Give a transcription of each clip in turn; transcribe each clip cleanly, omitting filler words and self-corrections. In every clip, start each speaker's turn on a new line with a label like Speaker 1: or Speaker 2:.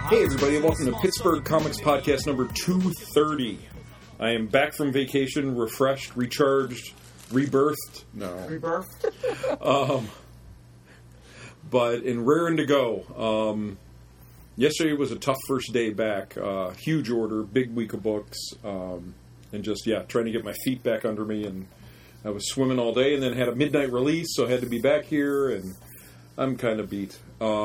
Speaker 1: Hey everybody, and welcome to Pittsburgh Comics Podcast number 230. I am back from vacation, refreshed, recharged, rebirthed. No.
Speaker 2: Rebirthed?
Speaker 1: But in raring to go. Yesterday was a tough first day back. Huge order, big week of books, and just, trying to get my feet back under me. And I was swimming all day and then had a midnight release, so I had to be back here, and I'm kind of beat.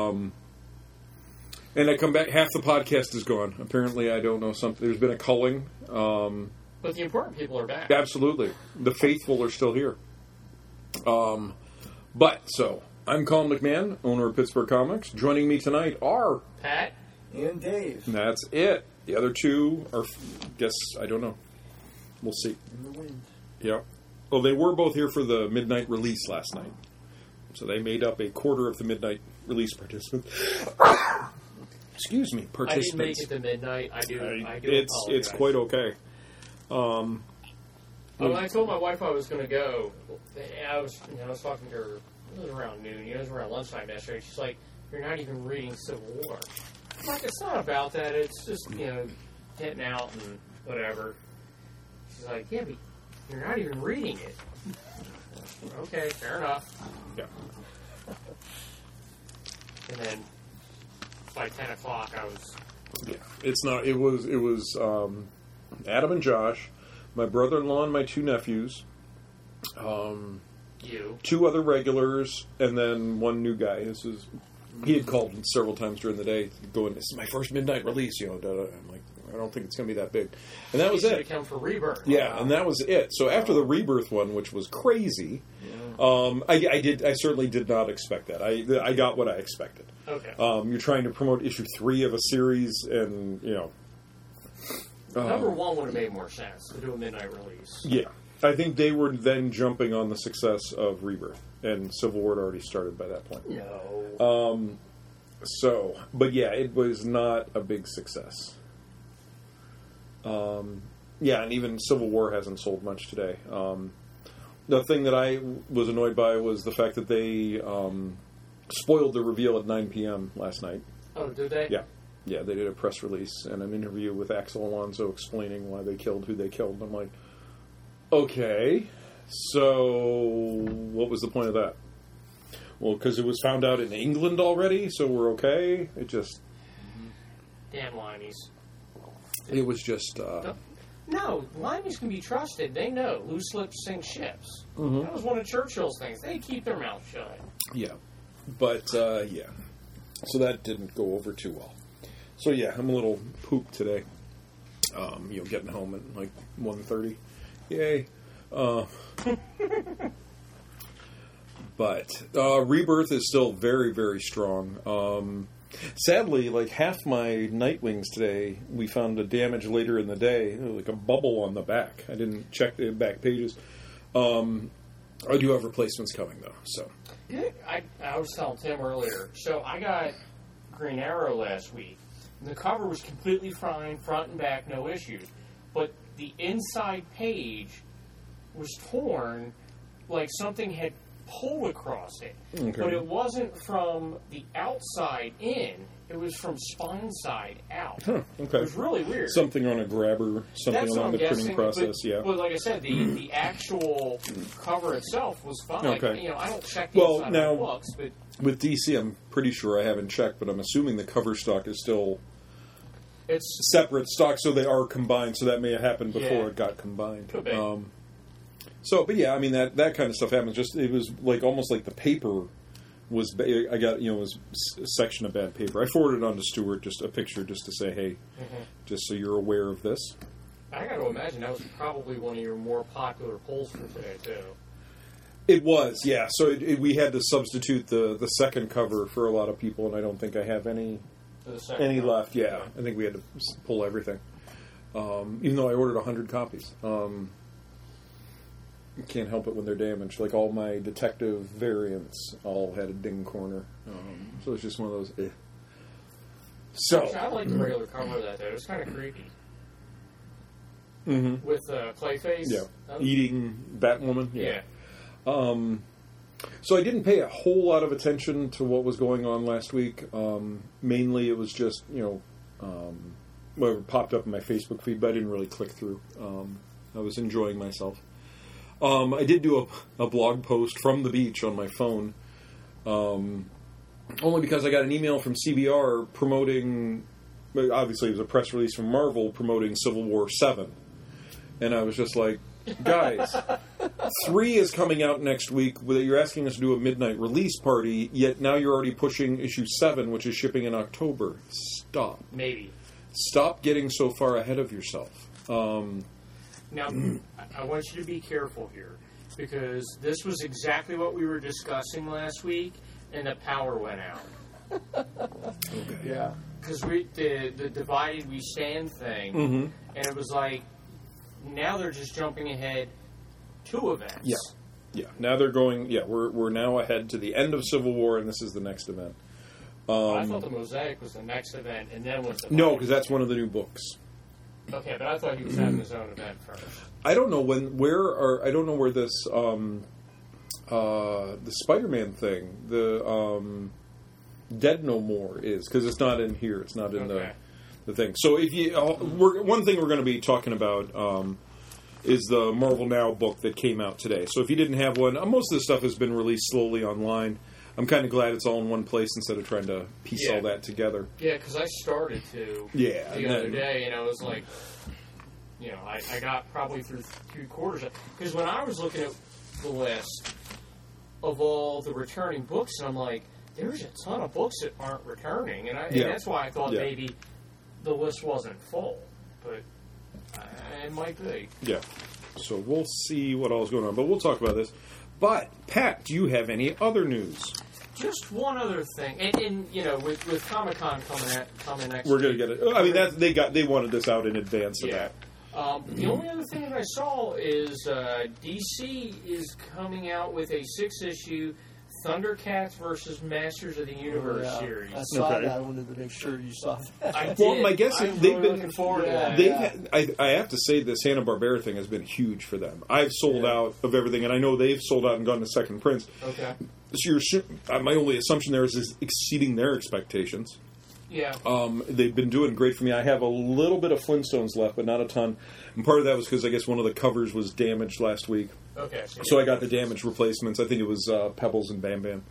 Speaker 1: And I come back, half the podcast is gone. Apparently, I don't know something. There's been a culling.
Speaker 2: But the important people are back.
Speaker 1: Absolutely. The faithful are still here. I'm Colin McMahon, owner of Pittsburgh Comics. Joining me tonight are...
Speaker 2: Pat.
Speaker 3: And Dave.
Speaker 1: That's it. The other two are, I don't know. We'll see.
Speaker 3: In the wind.
Speaker 1: Yeah. Well, they were both here for the midnight release last night. So they made up a quarter of the midnight release participants. Excuse me, participants.
Speaker 2: I didn't make it to midnight. I do
Speaker 1: it's quite okay.
Speaker 2: When I told my wife I was going to go, I was talking to her. It was around noon. It was around lunchtime yesterday. She's like, "You're not even reading Civil War." I'm like, "It's not about that. It's just getting out and whatever." She's like, "Yeah, but you're not even reading it." Okay, fair enough.
Speaker 1: Yeah.
Speaker 2: And then by 10 o'clock, I was...
Speaker 1: Yeah, it's not... It was Adam and Josh, my brother-in-law and my two nephews,
Speaker 2: You.
Speaker 1: two other regulars, and then one new guy. He had called several times during the day, going, "This is my first midnight release," I'm like, I don't think it's going to be that big. And that was it.
Speaker 2: He should have come for Rebirth.
Speaker 1: Yeah, and that was it. So after the Rebirth one, which was crazy, I certainly did not expect that. I got what I expected.
Speaker 2: Okay.
Speaker 1: You're trying to promote issue 3 of a series, and,
Speaker 2: Number 1 would have made more sense to do a midnight release.
Speaker 1: Yeah. I think they were then jumping on the success of Rebirth, and Civil War had already started by that point.
Speaker 2: No.
Speaker 1: It was not a big success. And even Civil War hasn't sold much today. The thing that I was annoyed by was the fact that they spoiled the reveal at 9 p.m. last night.
Speaker 2: Oh, did they?
Speaker 1: Yeah. Yeah, they did a press release and an interview with Axel Alonso explaining why they killed who they killed. And I'm like, okay, so what was the point of that? Well, because it was found out in England already, so we're okay. It just...
Speaker 2: Damn limeys.
Speaker 1: It was just...
Speaker 2: No, limeys can be trusted. They know. Loose lips sink ships.
Speaker 1: Mm-hmm.
Speaker 2: That was one of Churchill's things. They keep their mouth shut.
Speaker 1: Yeah. But, So that didn't go over too well. So, I'm a little pooped today. Getting home at like 1:30. Yay. But Rebirth is still very, very strong. Sadly, like half my Nightwings today, we found a damage later in the day, like a bubble on the back. I didn't check the back pages. I do have replacements coming, though. So
Speaker 2: I was telling Tim earlier. So I got Green Arrow last week. And the cover was completely fine, front and back, no issues. But the inside page was torn like something had pulled across it. Okay. But it wasn't from the outside in. It was from spine side out.
Speaker 1: Huh, okay.
Speaker 2: It was really weird.
Speaker 1: Something on a grabber, something along the printing process,
Speaker 2: But like I said, the actual cover itself was fine.
Speaker 1: Okay.
Speaker 2: I don't check the inside of my books, but...
Speaker 1: With DC, I'm pretty sure I haven't checked, but I'm assuming the cover stock is still...
Speaker 2: It's
Speaker 1: separate stock, so they are combined, so that may have happened before it got combined.
Speaker 2: Could be.
Speaker 1: That kind of stuff happens. Just it was like almost like the paper was. I got was a section of bad paper. I forwarded on to Stuart just a picture just to say, hey, just so you're aware of this.
Speaker 2: I got to imagine that was probably one of your more popular polls for today too.
Speaker 1: It was, yeah. So we had to substitute the second cover for a lot of people, and I don't think I have any left. Yeah, I think we had to pull everything. Even though I ordered 100 copies. Can't help it when they're damaged. Like all my detective variants all had a ding corner. So it's just one of those... So
Speaker 2: actually, I like the regular cover of that though. It was kind of creepy.
Speaker 1: Mm-hmm.
Speaker 2: With Clayface?
Speaker 1: Yeah. Eating Batwoman?
Speaker 2: Yeah.
Speaker 1: So I didn't pay a whole lot of attention to what was going on last week. Mainly it was just, whatever popped up in my Facebook feed, but I didn't really click through. I was enjoying myself. I did do a blog post from the beach on my phone, only because I got an email from CBR promoting, obviously it was a press release from Marvel promoting Civil War 7. And I was just like, guys, 3 is coming out next week. You're asking us to do a midnight release party, yet now you're already pushing issue 7, which is shipping in October. Stop.
Speaker 2: Maybe.
Speaker 1: Stop getting so far ahead of yourself.
Speaker 2: Now, I want you to be careful here, because this was exactly what we were discussing last week, and the power went out.
Speaker 1: Okay.
Speaker 3: Yeah.
Speaker 2: Because the divided we stand thing, and it was like, now they're just jumping ahead 2 events.
Speaker 1: Yeah. Yeah. Now they're going, we're now ahead to the end of Civil War, and this is the next event.
Speaker 2: I thought the Mosaic was the next event, and then was the...
Speaker 1: No, because that's one of the new books.
Speaker 2: Okay, but I thought he was having his own event first.
Speaker 1: I don't know I don't know where this, the Spider-Man thing, the Dead No More is, because it's not in here. It's not in the thing. So if you, one thing we're going to be talking about is the Marvel Now book that came out today. So if you didn't have one, most of the stuff has been released slowly online. I'm kind of glad it's all in one place instead of trying to piece all that together.
Speaker 2: Yeah, because I started to the other day, and I was like, I got probably through 3/4. Because when I was looking at the list of all the returning books, and I'm like, there's a ton of books that aren't returning, and that's why I thought maybe the list wasn't full, but it might be. Yeah.
Speaker 1: So we'll see what all is going on, but we'll talk about this. But, Pat, do you have any other news?
Speaker 2: Just one other thing, and with Comic-Con coming next
Speaker 1: we're going to get it. I mean, they wanted this out in advance of that.
Speaker 2: The only other thing that I saw is DC is coming out with a 6-issue Thundercats versus Masters of the Universe series.
Speaker 3: I saw that. I wanted to make sure you saw that.
Speaker 2: I did.
Speaker 1: Well, my guess is they've been
Speaker 2: looking forward to that.
Speaker 1: I have to say the Hanna-Barbera thing has been huge for them. I've sold out of everything, and I know they've sold out and gone to second prints.
Speaker 2: Okay.
Speaker 1: So my only assumption there is exceeding their expectations.
Speaker 2: Yeah.
Speaker 1: They've been doing great for me. I have a little bit of Flintstones left, but not a ton. And part of that was because I guess one of the covers was damaged last week.
Speaker 2: Okay.
Speaker 1: So I got the damaged replacements. I think it was Pebbles and Bam Bam.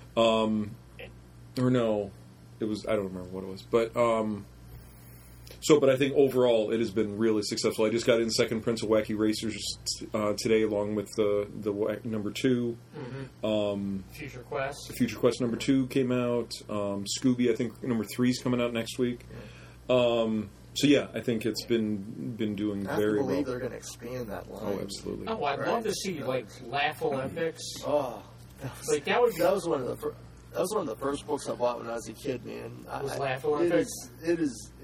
Speaker 1: Or no, it was, I don't remember what it was. But, but I think overall it has been really successful. I just got in second prints of Wacky Racers today, along with the number 2.
Speaker 2: Future Quest.
Speaker 1: Future Quest number 2 came out. Scooby, I think number 3 is coming out next week. So yeah, I think it's been doing very well.
Speaker 3: I believe they're going to expand that line.
Speaker 1: Oh, absolutely.
Speaker 2: Oh, I'd love to see Laugh Olympics.
Speaker 3: Oh, that was one of the first books I bought when I was a kid, man.
Speaker 2: Was Laugh Olympics?
Speaker 3: It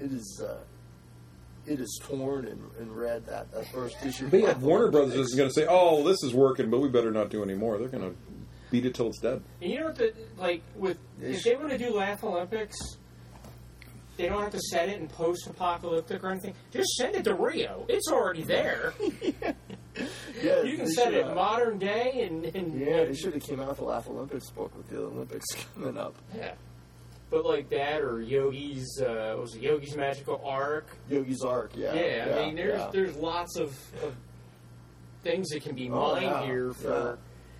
Speaker 3: is torn and read that first issue.
Speaker 1: But yeah, Warner Brothers isn't going to say, "Oh, this is working, but we better not do any more." They're going to beat it till it's dead.
Speaker 2: And you know what? If they want to do Laugh Olympics, they don't have to set it in post-apocalyptic or anything. Just send it to Rio. It's already there.
Speaker 3: Yeah,
Speaker 2: you can set it in modern day and
Speaker 3: they should have came out with the Laugh Olympics book with the Olympics coming up.
Speaker 2: Yeah. But like that, or Yogi's, Yogi's Magical Arc?
Speaker 3: Yogi's Arc, yeah.
Speaker 2: Yeah, I mean, there's lots of things that can be mined here for,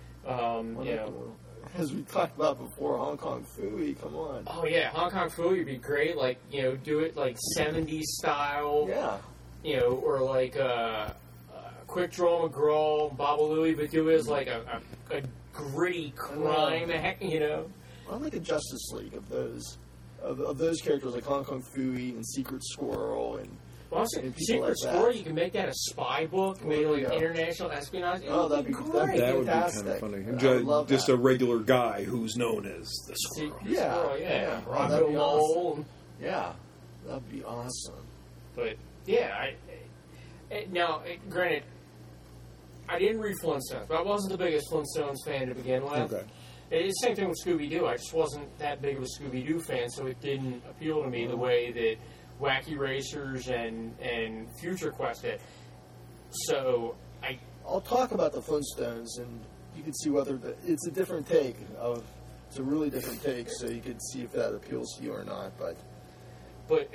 Speaker 3: as we talked about before, Hong Kong Phooey, come on.
Speaker 2: Oh yeah, Hong Kong Phooey would be great. Do it like 70s style.
Speaker 3: Yeah.
Speaker 2: Or like Quick Draw McGraw, Babaluii, but do it as like a gritty crime.
Speaker 3: I like a Justice League of those characters like Hong Kong Phooey and Secret Squirrel and.
Speaker 2: Well, Secret Squirrel, you can make that a spy book, maybe like international espionage.
Speaker 3: That'd be great.
Speaker 1: That would be kind of funny. Just a regular guy who's known as the Squirrel.
Speaker 2: Yeah. Rocco Mole.
Speaker 3: Yeah, that'd be awesome.
Speaker 2: But yeah, now granted, I didn't read Flintstones, but I wasn't the biggest Flintstones fan to begin with.
Speaker 1: Okay.
Speaker 2: It's the same thing with Scooby-Doo. I just wasn't that big of a Scooby-Doo fan, so it didn't appeal to me the way that Wacky Racers and Future Quest did. So
Speaker 3: I'll talk about the Flintstones, and you can see whether it's a different take. It's a really different take, so you can see if that appeals to you or not. But
Speaker 2: but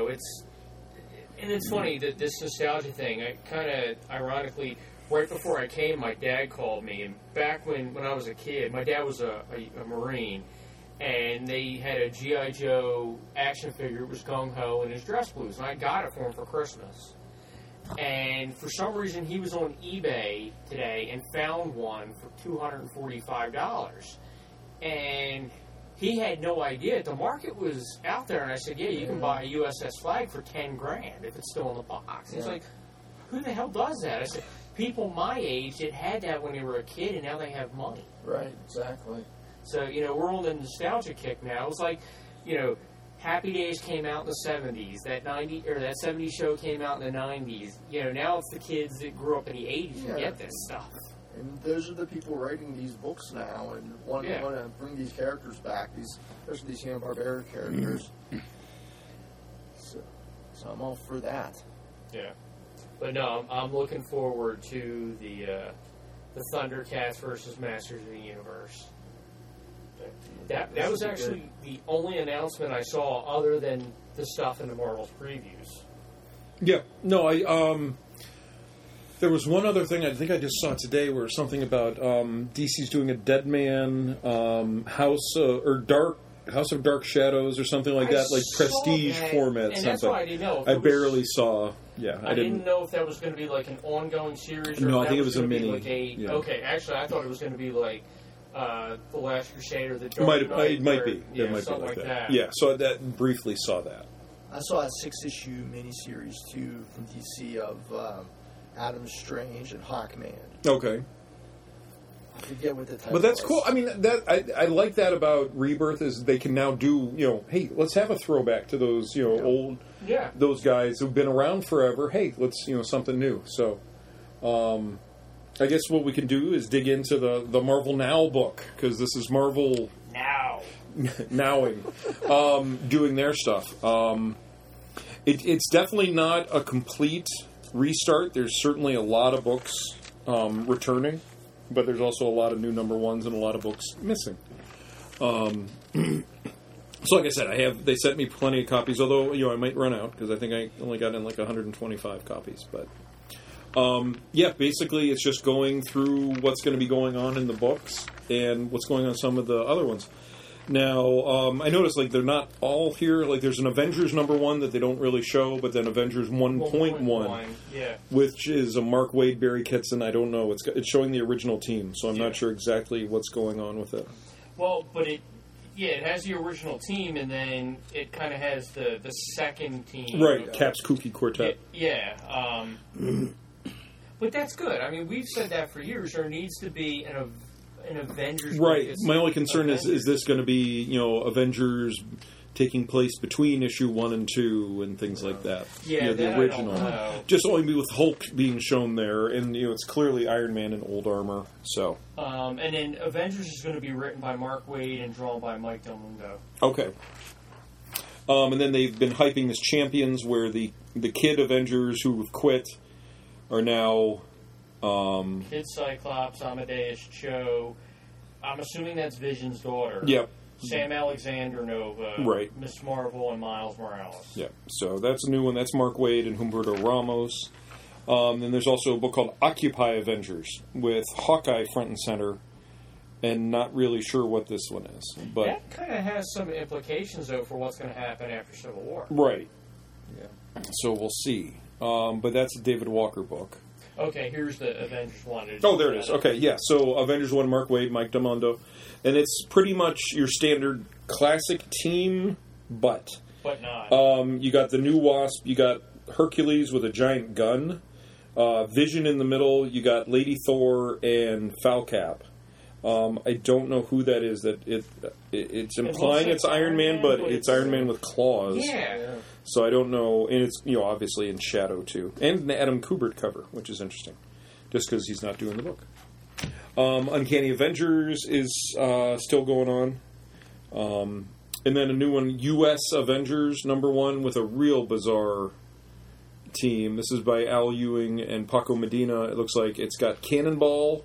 Speaker 2: it's funny that this nostalgia thing. I kind of ironically, right before I came, my dad called me, and back when I was a kid, my dad was a Marine, and they had a G.I. Joe action figure. It was Gung Ho in his dress blues, and I got it for him for Christmas. And for some reason, he was on eBay today and found one for $245. And he had no idea. The market was out there, and I said, yeah, you can buy a USS Flag for $10,000 if it's still in the box. He's like, who the hell does that? I said, people my age that had that when they were a kid, and now they have money.
Speaker 3: Right, exactly.
Speaker 2: So, we're on the nostalgia kick now. It's like, Happy Days came out in the 70s. That 70s show came out in the 90s. Now it's the kids that grew up in the 80s who get this stuff.
Speaker 3: And those are the people writing these books now and want to bring these characters back, especially these Hanna-Barbera characters. So I'm all for that.
Speaker 2: Yeah. But no, I'm looking forward to the Thundercats versus Masters of the Universe. That was actually the only announcement I saw other than the stuff in the Marvel's previews.
Speaker 1: Yeah. No, there was one other thing I think I just saw today where something about DC's doing a Deadman House of Dark Shadows or something like that, like prestige format.
Speaker 2: And
Speaker 1: something.
Speaker 2: that's why I didn't know.
Speaker 1: I barely saw. Yeah,
Speaker 2: I didn't know if that was going to be like an ongoing series. Or
Speaker 1: no,
Speaker 2: if
Speaker 1: I think
Speaker 2: that
Speaker 1: it was a mini.
Speaker 2: like Okay, actually, I thought it was going to be like The Last Crusade or The Dark Knight.
Speaker 1: It might be.
Speaker 2: Yeah,
Speaker 1: it might
Speaker 2: something
Speaker 1: be like
Speaker 2: that.
Speaker 1: Yeah, so that briefly saw that.
Speaker 3: I saw a 6-issue miniseries too from DC of Adam Strange and Hawkman.
Speaker 1: Okay.
Speaker 3: I forget what the title
Speaker 1: But that's
Speaker 3: was.
Speaker 1: cool. I mean, I like that about Rebirth is they can now do, hey, let's have a throwback to those, old, those guys who've been around forever. Hey, let's, something new. So, I guess what we can do is dig into the Marvel Now book, because this is Marvel nowing, doing their stuff. It's definitely not a complete restart. There's certainly a lot of books returning, but there's also a lot of new number ones and a lot of books missing. So, like I said, they sent me plenty of copies, although I might run out because I think I only got in like 125 copies. But basically, it's just going through what's going to be going on in the books and what's going on in some of the other ones. Now, I noticed, they're not all here. There's an Avengers #1 that they don't really show, but then Avengers 1.1, which is a Mark Waid, Barry Kitson. I don't know. It's showing the original team, so I'm not sure exactly what's going on with it.
Speaker 2: Well, but it has the original team, and then it kind of has the second team.
Speaker 1: Right, Cap's Kooky Quartet.
Speaker 2: But that's good. I mean, we've said that for years. There needs to be an Avengers.
Speaker 1: Right. My only concern is this going to be, Avengers taking place between issue 1 and 2 and things like that?
Speaker 2: Yeah,
Speaker 1: the original.
Speaker 2: I don't know.
Speaker 1: Just only with Hulk being shown there, and it's clearly Iron Man in old armor. So.
Speaker 2: And then Avengers is going to be written by Mark Waid and drawn by Mike Del Mundo.
Speaker 1: Okay. And then they've been hyping this Champions, where the kid Avengers who have quit are now.
Speaker 2: Kid Cyclops, Amadeus Cho. I'm assuming that's Vision's daughter.
Speaker 1: Yep.
Speaker 2: Sam Alexander Nova.
Speaker 1: Right.
Speaker 2: Miss Marvel and Miles Morales.
Speaker 1: Yep. So that's a new one. That's Mark Waid and Humberto Ramos. Then there's also a book called Occupy Avengers with Hawkeye front and center, and not really sure what this one is. But
Speaker 2: that kind of has some implications, though, for what's going to happen after Civil War.
Speaker 1: Right.
Speaker 3: Yeah.
Speaker 1: So we'll see. But that's a David Walker book.
Speaker 2: Okay, here's the Avengers one.
Speaker 1: Oh, there it is. Okay, yeah. So Avengers 1, Mark Waid, Mike Del Mundo. And it's pretty much your standard classic team, but
Speaker 2: not.
Speaker 1: You got the new Wasp, you got Hercules with a giant gun, Vision in the middle, you got Lady Thor and Falcap. I don't know who that is. It's implying it's Iron Man, but it's Iron Man with claws.
Speaker 2: Yeah.
Speaker 1: So I don't know, and it's obviously in shadow too, and an Adam Kubert cover, which is interesting, just because he's not doing the book. Uncanny Avengers is still going on, and then a new one, U.S. Avengers #1 with a real bizarre team. This is by Al Ewing and Paco Medina. It looks like it's got Cannonball.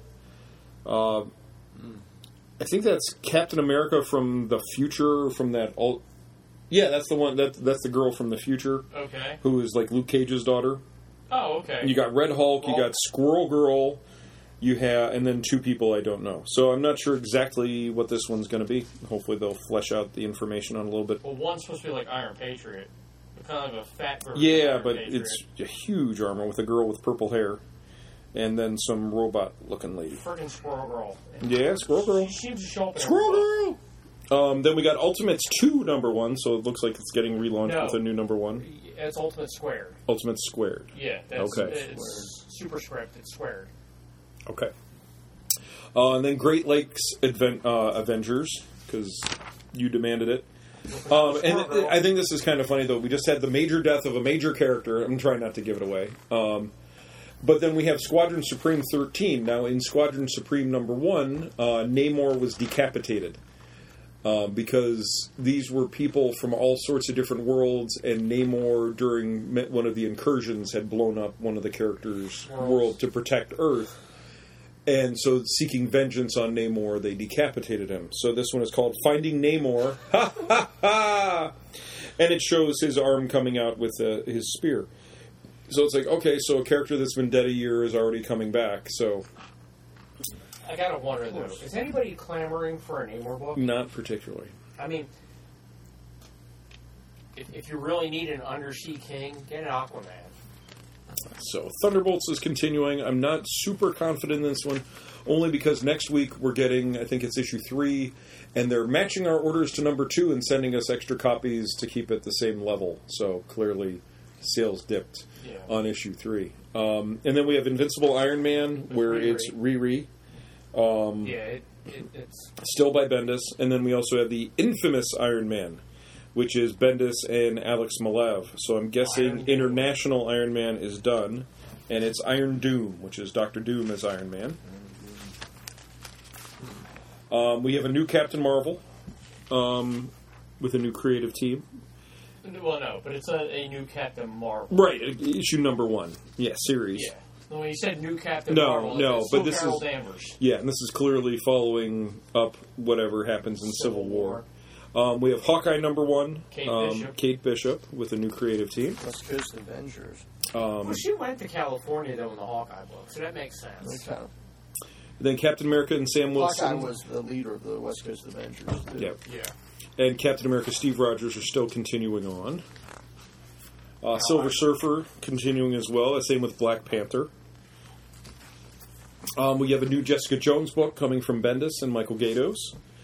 Speaker 1: I think that's Captain America from the future, from that Yeah, that's the one. That's the girl from the future.
Speaker 2: Okay.
Speaker 1: Who is like Luke Cage's daughter.
Speaker 2: Oh, okay.
Speaker 1: You got Red Hulk. You got Squirrel Girl. You have, and then 2 people I don't know. So I'm not sure exactly what this one's going to be. Hopefully they'll flesh out the information on a little bit.
Speaker 2: Well, one's supposed to be like Iron Patriot. Kind of a fat version.
Speaker 1: Yeah,
Speaker 2: of Iron
Speaker 1: but
Speaker 2: Patriot.
Speaker 1: it's a huge armor with a girl with purple hair. And then some robot-looking lady.
Speaker 2: Friggin' Squirrel Girl.
Speaker 1: Yeah, Squirrel Girl.
Speaker 2: She seems to show up in
Speaker 1: Squirrel Girl! Then we got Ultimates 2 #1, so it looks like it's getting relaunched with a new #1.
Speaker 2: It's Ultimate Squared.
Speaker 1: Ultimate Squared.
Speaker 2: Yeah, that's,
Speaker 1: Okay.
Speaker 2: It's super script. It's squared.
Speaker 1: Okay. And then Great Lakes Avengers, because you demanded it. And I think this is kind of funny, though. We just had the major death of a major character. I'm trying not to give it away. But then we have Squadron Supreme 13. Now, in Squadron Supreme #1, Namor was decapitated. Because these were people from all sorts of different worlds, and Namor, during one of the incursions, had blown up one of the characters' world to protect Earth. And so, seeking vengeance on Namor, they decapitated him. So this one is called Finding Namor. Ha ha ha! And it shows his arm coming out with his spear. So it's like, okay, so a character that's been dead a year is already coming back. So
Speaker 2: I gotta wonder, though, is anybody clamoring for a Namor book?
Speaker 1: not particularly.
Speaker 2: I mean, if you really need an undersea king, get an Aquaman.
Speaker 1: So Thunderbolts is continuing. I'm not super confident in this one, only because next week we're getting, I think it's issue 3, and they're matching our orders to #2 and sending us extra copies to keep it the same level. So clearly, sales dipped on issue 3. And then we have Invincible Iron Man, where it's Riri.
Speaker 2: It's
Speaker 1: still by Bendis. And then we also have the Infamous Iron Man, which is Bendis and Alex Malev. So I'm guessing International Iron Man is done. And it's Iron Doom, which is Dr. Doom as Iron Man. We have a new Captain Marvel with a new creative team.
Speaker 2: Well, no, but it's a new Captain Marvel.
Speaker 1: Right, issue #1. Yeah, series.
Speaker 2: Yeah. When you said new Captain Marvel,
Speaker 1: no, but this
Speaker 2: Carol
Speaker 1: is
Speaker 2: Danvers.
Speaker 1: Yeah, and this is clearly following up whatever happens in Civil War. We have Hawkeye #1, Kate Bishop with a new creative team.
Speaker 3: West Coast Avengers.
Speaker 2: Well, she went to California though in the Hawkeye book, so that makes sense.
Speaker 3: Okay.
Speaker 1: Then Captain America and Sam Wilson.
Speaker 3: Hawkeye was the leader of the West Coast Avengers. Too.
Speaker 1: Yep.
Speaker 2: Yeah.
Speaker 1: And Captain America Steve Rogers are still continuing on. Silver Surfer continuing as well. Same with Black Panther. We have a new Jessica Jones book coming from Bendis and Michael Gaydos.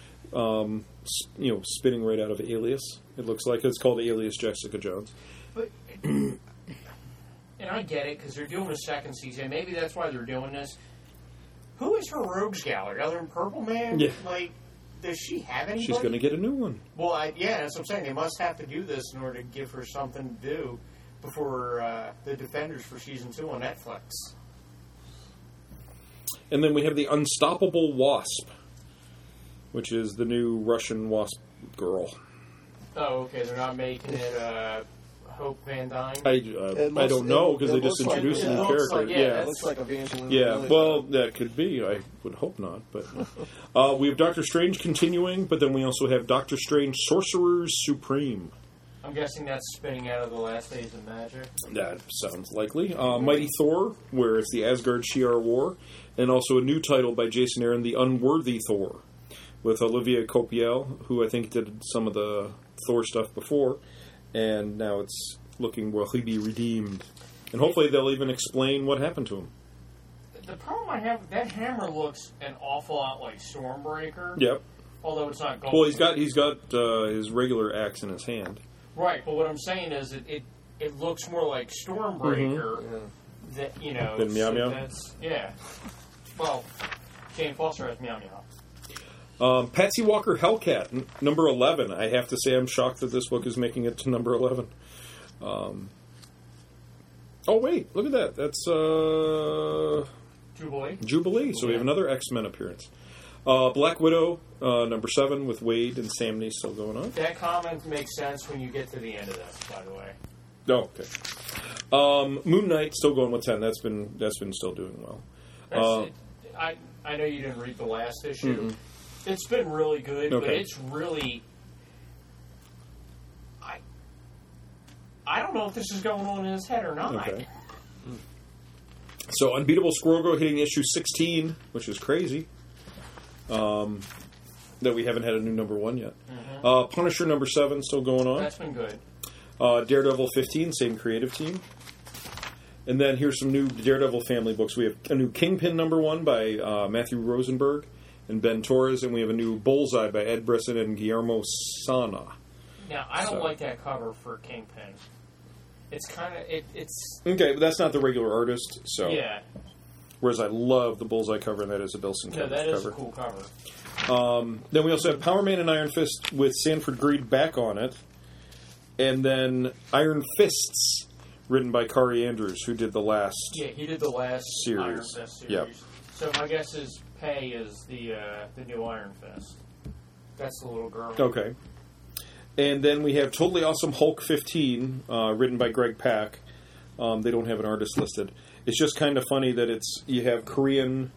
Speaker 1: Spinning right out of Alias. It looks like it's called Alias Jessica Jones.
Speaker 2: But, and I get it because they're doing a second season. Maybe that's why they're doing this. Who is her rogues gallery? Other than Purple Man?
Speaker 1: Yeah.
Speaker 2: Like, does she have anybody?
Speaker 1: She's going to get a new one.
Speaker 2: Well, that's what I'm saying. They must have to do this in order to give her something to do before the Defenders for season 2 on Netflix.
Speaker 1: And then we have the Unstoppable Wasp, which is the new Russian Wasp girl.
Speaker 2: Oh, okay. They're not making it Hope Van Dyne?
Speaker 1: I don't know, because they just introduced a new character.
Speaker 2: Like,
Speaker 3: it looks like Evangeline.
Speaker 1: Yeah, well, that could be. I would hope not. But we have Doctor Strange continuing, but then we also have Doctor Strange Sorcerers Supreme.
Speaker 2: I'm guessing that's spinning out of the Last Days of Magic.
Speaker 1: That sounds likely. Mighty Thor, where it's the Asgard Shi'ar War, and also a new title by Jason Aaron, The Unworthy Thor, with Olivia Copiel, who I think did some of the Thor stuff before, and now it's looking, will he be redeemed? And hopefully they'll even explain what happened to him.
Speaker 2: The problem I have, that hammer looks an awful lot like Stormbreaker.
Speaker 1: Yep.
Speaker 2: Although it's not gold.
Speaker 1: Well, he's got his regular axe in his hand.
Speaker 2: Right, but what I'm saying is it looks more like Stormbreaker
Speaker 1: than Meow Meow.
Speaker 2: Yeah. Well, Jane Foster has Meow Meow.
Speaker 1: Patsy Walker Hellcat, number 11. I have to say I'm shocked that this book is making it to number 11. Oh, wait, look at that. That's Jubilee. So we have another X-Men appearance. Black Widow, number 7, with Wade and Sam Neill still going on.
Speaker 2: That comment makes sense when you get to the end of this, by the way.
Speaker 1: Oh, okay. Moon Knight still going with 10. That's been still doing well.
Speaker 2: I know you didn't read the last issue. Mm-hmm. It's been really good, but it's really... I don't know if this is going on in his head or not.
Speaker 1: Okay. So, Unbeatable Squirrel Girl hitting issue 16, which is crazy. That we haven't had a new number 1 yet. Mm-hmm. Punisher number 7 still going on.
Speaker 2: That's been good.
Speaker 1: Daredevil 15, same creative team. And then here's some new Daredevil family books. We have a new Kingpin number 1 by Matthew Rosenberg and Ben Torres, and we have a new Bullseye by Ed Brisson and Guillermo Sana.
Speaker 2: Now, I don't like that cover for Kingpin. It's kind of it's
Speaker 1: okay, but that's not the regular artist. So
Speaker 2: yeah.
Speaker 1: Whereas I love the Bullseye cover, and that is a Bill Sienkiewicz cover.
Speaker 2: No, that is a cool cover.
Speaker 1: Then we also have Power Man and Iron Fist with Sanford Greed back on it, and then Iron Fists, written by Kari Andrews, who did the last.
Speaker 2: Yeah, he did the last
Speaker 1: series.
Speaker 2: Iron Fist series.
Speaker 1: Yep.
Speaker 2: So my guess is Pei is the new Iron Fist. That's the little girl.
Speaker 1: Okay. And then we have Totally Awesome Hulk 15, written by Greg Pak. They don't have an artist listed. It's just kind of funny that you have Korean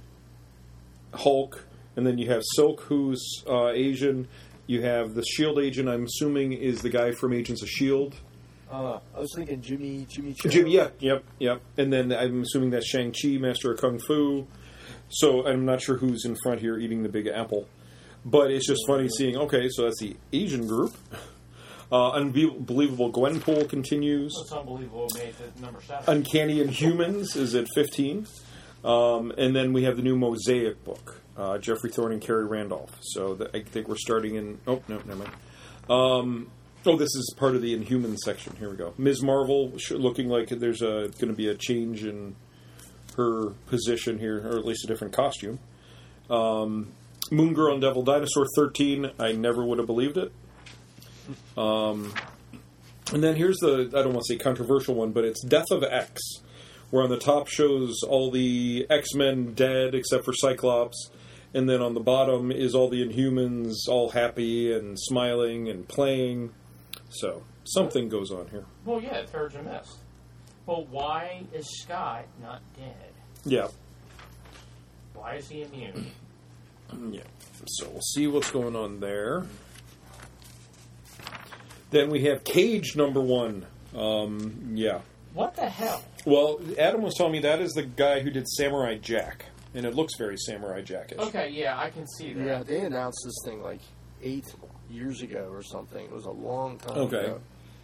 Speaker 1: Hulk, and then you have Silk, who's Asian. You have the S.H.I.E.L.D. agent, I'm assuming, is the guy from Agents of S.H.I.E.L.D.
Speaker 3: I was thinking Jimmy
Speaker 1: Jimmy, yep. And then I'm assuming that's Shang-Chi, Master of Kung Fu. So I'm not sure who's in front here eating the big apple. But it's just funny seeing, okay, so that's the Asian group. Unbelievable Gwenpool continues.
Speaker 2: It's unbelievable. Made it number 7.
Speaker 1: Uncanny Inhumans is at 15. And then we have the new Mosaic book, Jeffrey Thorne and Kerry Randolph. So I think we're starting in... Oh, no, never mind. This is part of the Inhumans section. Here we go. Ms. Marvel looking like there's going to be a change in her position here, or at least a different costume. Moon Girl and Devil Dinosaur 13. I never would have believed it. And then here's the, I don't want to say controversial one, but it's Death of X, where on the top shows all the X-Men dead except for Cyclops, and then on the bottom is all the Inhumans all happy and smiling and playing. So, something goes on here.
Speaker 2: Well, yeah, third a miss. Well, why is Scott not dead?
Speaker 1: Yeah.
Speaker 2: Why is he immune?
Speaker 1: Yeah. So, we'll see what's going on there. Then we have Cage number 1. Yeah.
Speaker 2: What the hell?
Speaker 1: Well, Adam was telling me that is the guy who did Samurai Jack, and it looks very Samurai Jack-ish.
Speaker 2: Okay, yeah, I can see that.
Speaker 3: Yeah, they announced this thing like 8 years ago or something. It was a long time ago.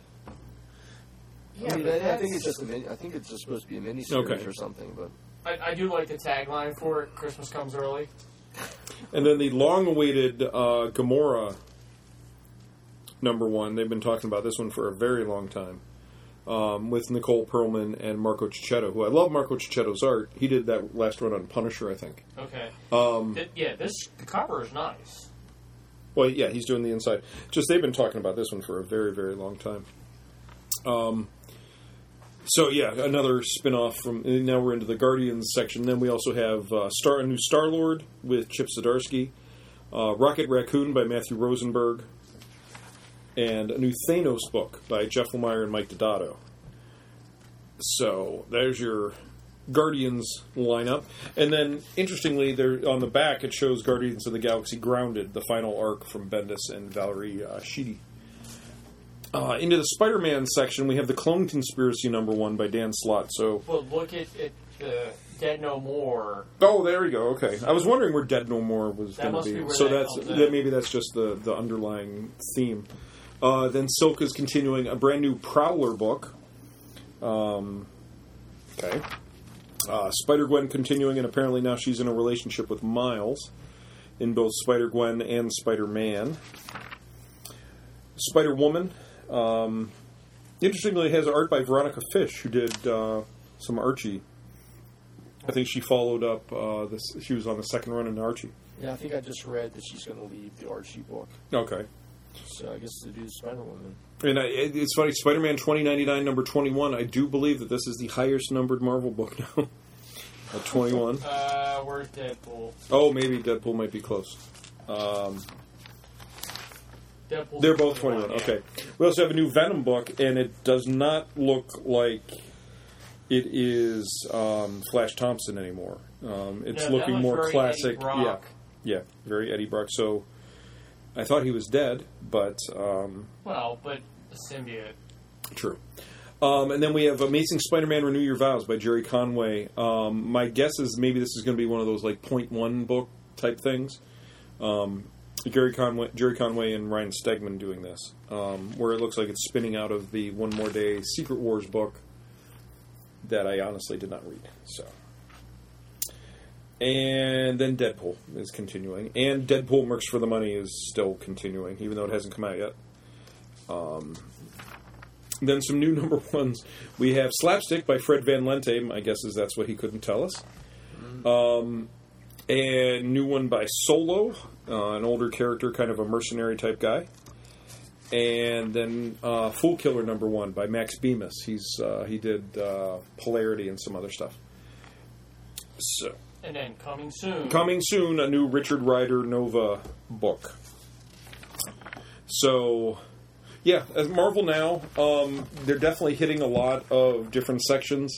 Speaker 2: Yeah,
Speaker 3: I think it's just I think it's just supposed to be a miniseries or something. But
Speaker 2: I do like the tagline for it. Christmas comes early.
Speaker 1: And then the long-awaited Gamora number 1. They've been talking about this one for a very long time. With Nicole Perlman and Marco Cicchetto, who I love Marco Cicchetto's art. He did that last run on Punisher, I think.
Speaker 2: Okay. The cover is nice.
Speaker 1: Well, yeah, he's doing the inside. Just they've been talking about this one for a very, very long time. So yeah, another spin-off from. Now we're into the Guardians section. Then we also have a new Star-Lord with Chip Zdarsky, Rocket Raccoon by Matthew Rosenberg, and a new Thanos book by Jeff Lemire and Mike Deodato. So there's your Guardians lineup. And then, interestingly, there on the back it shows Guardians of the Galaxy Grounded, the final arc from Bendis and Valerie Sheedy. Into the Spider-Man section, we have the Clone Conspiracy number 1 by Dan Slott. So,
Speaker 2: well, look at Dead No More.
Speaker 1: Oh, there we go. Okay, I was wondering where Dead No More was going to be. So maybe that's just the underlying theme. Then Silk is continuing a brand new Prowler book. Okay. Spider-Gwen continuing, and apparently now she's in a relationship with Miles in both Spider-Gwen and Spider-Man. Spider-Woman. Interestingly, it has art by Veronica Fish, who did some Archie. I think she followed up, she was on the second run in Archie.
Speaker 3: Yeah, I think I just read that she's going to leave the Archie book.
Speaker 1: Okay.
Speaker 3: So I guess to do Spider-Woman.
Speaker 1: And it's funny, Spider-Man 2099, number 21, I do believe that this is the highest numbered Marvel book now. At 21.
Speaker 2: Where's Deadpool?
Speaker 1: Oh, maybe Deadpool might be close. They're both 21, yeah. Okay. We also have a new Venom book, and it does not look like it is Flash Thompson anymore. It's looking more classic. Yeah, very Eddie Brock. So I thought he was dead, but...
Speaker 2: but the symbiote.
Speaker 1: True. And then we have Amazing Spider-Man Renew Your Vows by Jerry Conway. My guess is maybe this is going to be one of those like .1 book type things. Jerry Conway and Ryan Stegman doing this, where it looks like it's spinning out of the One More Day Secret Wars book that I honestly did not read. So, and then Deadpool is continuing, and Deadpool Mercs for the Money is still continuing, even though it hasn't come out yet. Then some new number ones. We have Slapstick by Fred Van Lente. My guess is that's what he couldn't tell us. And new one by Solo, an older character, kind of a mercenary type guy. And then Fool Killer number 1 by Max Bemis. He did Polarity and some other stuff. So.
Speaker 2: And then coming soon,
Speaker 1: a new Richard Rider Nova book. So, yeah, as Marvel now, they're definitely hitting a lot of different sections.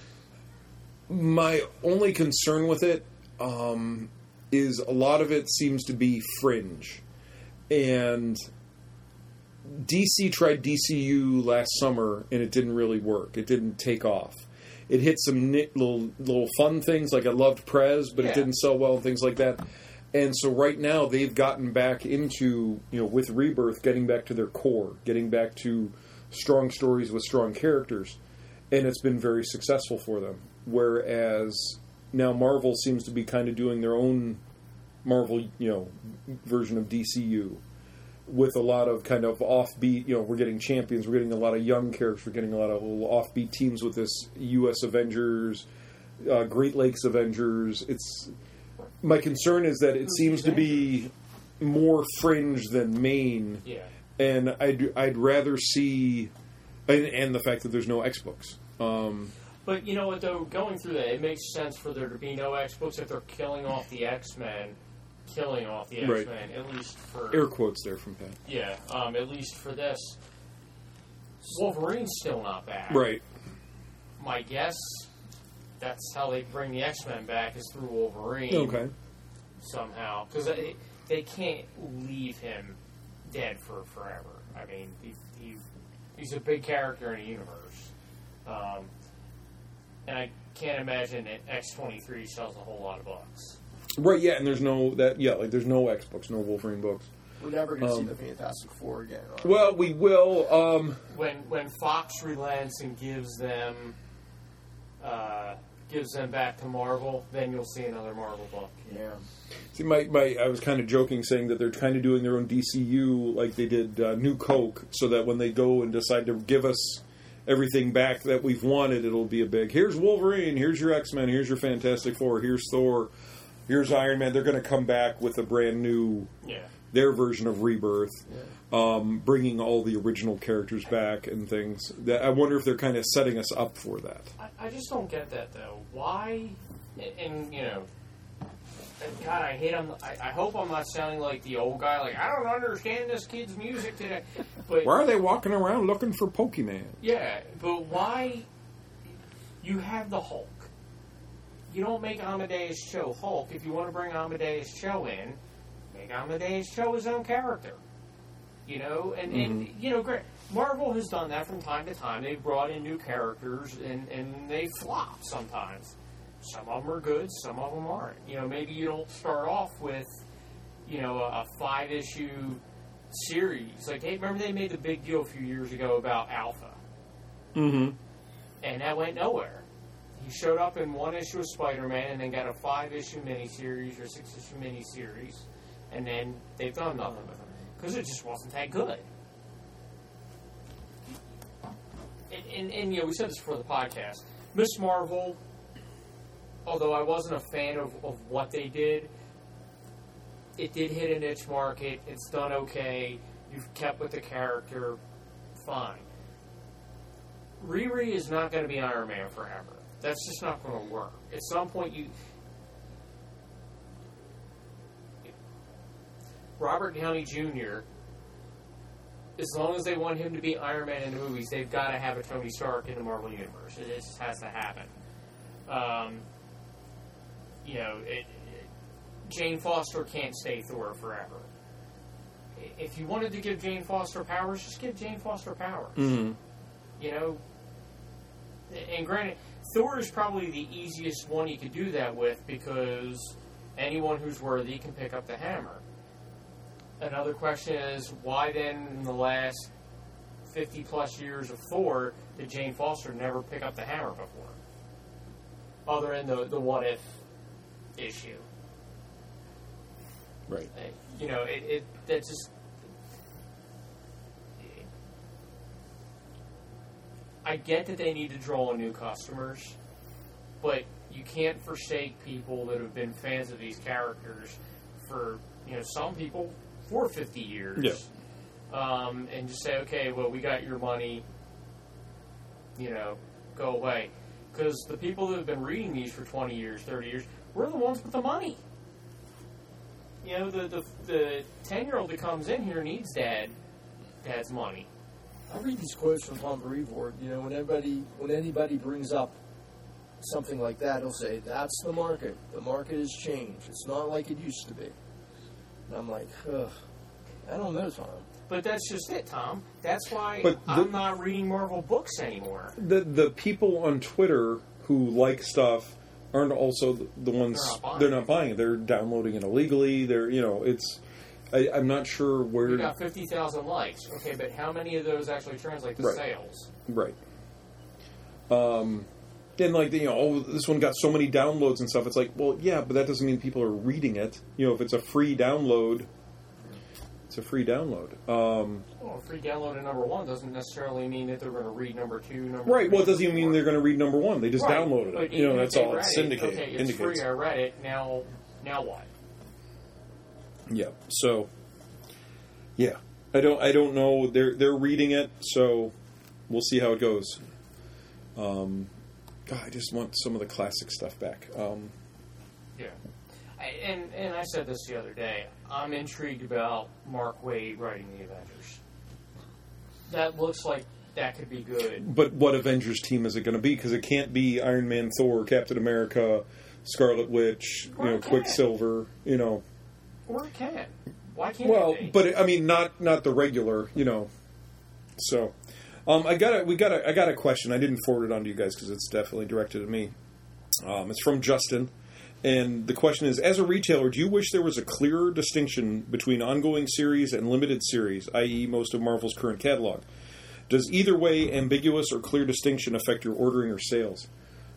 Speaker 1: My only concern with it is a lot of it seems to be fringe. And DC tried DCU last summer, and it didn't really work. It didn't take off. It hit some little fun things, like I loved Prez, but it didn't sell well and things like that. And so right now they've gotten back into, with Rebirth, getting back to their core, getting back to strong stories with strong characters. And it's been very successful for them. Whereas now Marvel seems to be kind of doing their own Marvel, version of DCU. With a lot of kind of offbeat, we're getting champions, we're getting a lot of young characters, we're getting a lot of little offbeat teams with this U.S. Avengers, Great Lakes Avengers. My concern is that it seems to be more fringe than main, and I'd rather see, and the fact that there's no X-Books.
Speaker 2: But you know what, though, going through that, it makes sense for there to be no X-Books if they're killing off the X-Men.
Speaker 1: Right.
Speaker 2: At least for...
Speaker 1: Air quotes there from Pat.
Speaker 2: Yeah, at least for this. Wolverine's still not back.
Speaker 1: Right.
Speaker 2: My guess, that's how they bring the X-Men back, is through Wolverine.
Speaker 1: Okay.
Speaker 2: Somehow. Because they can't leave him dead for forever. I mean, he's a big character in the universe. And I can't imagine that X-23 sells a whole lot of books.
Speaker 1: Right, yeah, and there's there's no X-Books, no Wolverine books.
Speaker 3: We're never going to see the Fantastic Four again.
Speaker 1: Well, we will.
Speaker 2: When Fox relents and gives them back to Marvel, then you'll see another Marvel book.
Speaker 3: Yeah.
Speaker 1: See, I was kind of joking, saying that they're kind of doing their own DCU like they did New Coke, so that when they go and decide to give us everything back that we've wanted, it'll be a big, here's Wolverine, here's your X-Men, here's your Fantastic Four, here's Thor, here's Iron Man. They're going to come back with a brand new, their version of Rebirth, bringing all the original characters back and things. I wonder if they're kind of setting us up for that.
Speaker 2: I just don't get that, though. Why? And God, I hate him. I hope I'm not sounding like the old guy. Like, I don't understand this kid's music today. But
Speaker 1: why are they walking around looking for Pokemon?
Speaker 2: Yeah, but why? You have the Hulk. You don't make Amadeus Cho Hulk. If you want to bring Amadeus Cho in, make Amadeus Cho his own character. And great. Marvel has done that from time to time. They've brought in new characters, and they flop sometimes. Some of them are good, some of them aren't. Maybe you don't start off with, a 5-issue series. Like, hey, remember they made the big deal a few years ago about Alpha?
Speaker 1: Mm-hmm.
Speaker 2: And that went nowhere. He showed up in one issue of Spider-Man and then got a 5-issue miniseries or 6-issue miniseries, and then they've done nothing with him because it just wasn't that good. And we said this before the podcast. Miss Marvel, although I wasn't a fan of what they did, it did hit a niche market. It's done okay. You've kept with the character. Fine. Riri is not going to be Iron Man forever. That's just not going to work. At some point, Robert Downey Jr., as long as they want him to be Iron Man in the movies, they've got to have a Tony Stark in the Marvel Universe. It just has to happen. Jane Foster can't stay Thor forever. If you wanted to give Jane Foster powers, just give Jane Foster powers.
Speaker 1: Mm-hmm.
Speaker 2: You know, and granted, Thor is probably the easiest one you could do that with because anyone who's worthy can pick up the hammer. Another question is, why then in the last 50-plus years of Thor did Jane Foster never pick up the hammer before? Other than the what-if issue.
Speaker 1: Right.
Speaker 2: You know, that's just... I get that they need to draw in new customers, but you can't forsake people that have been fans of these characters for, you know, some people for 50 years.
Speaker 1: Yeah.
Speaker 2: And just say, okay, well, we got your money, you know, go away. Because the people that have been reading these for 20 years, 30 years, we're the ones with the money. You know, the 10-year-old that comes in here needs dad's money.
Speaker 3: I read these quotes from Tom Brevoort. You know, when anybody brings up something like that, he'll say, "That's the market. The market has changed. It's not like it used to be." And I'm like, ugh, I don't know, Tom.
Speaker 2: But that's just it, Tom. That's why I'm not reading Marvel books anymore.
Speaker 1: The people on Twitter who like stuff aren't also the ones. They're not buying it. They're downloading it illegally. They're, you know, it's. I'm not sure where...
Speaker 2: You got 50,000 likes. Okay, but how many of those actually translate to sales?
Speaker 1: Right. And like, you know, oh, this one got so many downloads and stuff. It's like, well, yeah, but that doesn't mean people are reading it. You know, if it's a free download, it's a free download.
Speaker 2: Well, a free download of number 1 doesn't necessarily mean that they're going to read number 2, number
Speaker 1: Right,
Speaker 2: 3,
Speaker 1: well, it doesn't even mean they're going to read number 1. They just downloaded it.
Speaker 2: But
Speaker 1: you know, that's all it's
Speaker 2: indicates.
Speaker 1: indicates.
Speaker 2: Okay, it's free, I read it, now what?
Speaker 1: Yeah. So, yeah, I don't know. They're reading it, so we'll see how it goes. God, I just want some of the classic stuff back.
Speaker 2: Yeah, and I said this the other day. I'm intrigued about Mark Waid writing the Avengers. That looks like that could be good.
Speaker 1: But what Avengers team is it going to be? Because it can't be Iron Man, Thor, Captain America, Scarlet Witch, Quicksilver, you know.
Speaker 2: Or it can. Why can't it be?
Speaker 1: But I mean, not the regular, you know. So, I got a question. I didn't forward it on to you guys because it's definitely directed at me. It's from Justin, and the question is: as a retailer, do you wish there was a clearer distinction between ongoing series and limited series, i.e., most of Marvel's current catalog? Does either way ambiguous or clear distinction affect your ordering or sales?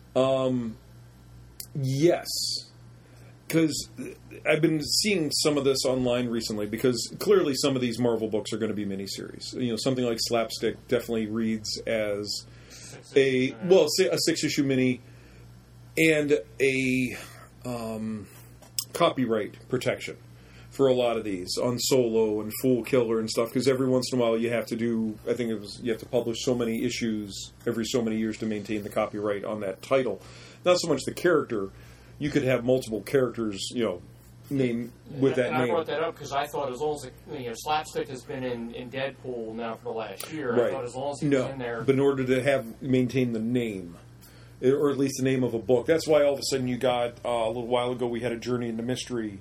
Speaker 1: Yes. Because I've been seeing some of this online recently, because clearly some of these Marvel books are going to be miniseries. You know, something like Slapstick definitely reads as a 6-issue mini and a copyright protection for a lot of these on Solo and Fool Killer and stuff. Because every once in a while you have to you have to publish so many issues every so many years to maintain the copyright on that title. Not so much the character. You could have multiple characters, you know, name with that name.
Speaker 2: I brought that up because I thought as long as Slapstick has been in Deadpool now for the last year,
Speaker 1: right.
Speaker 2: I thought as long as he was in there.
Speaker 1: But in order to maintain the name, or at least the name of a book, that's why all of a sudden you got a little while ago we had a Journey into Mystery,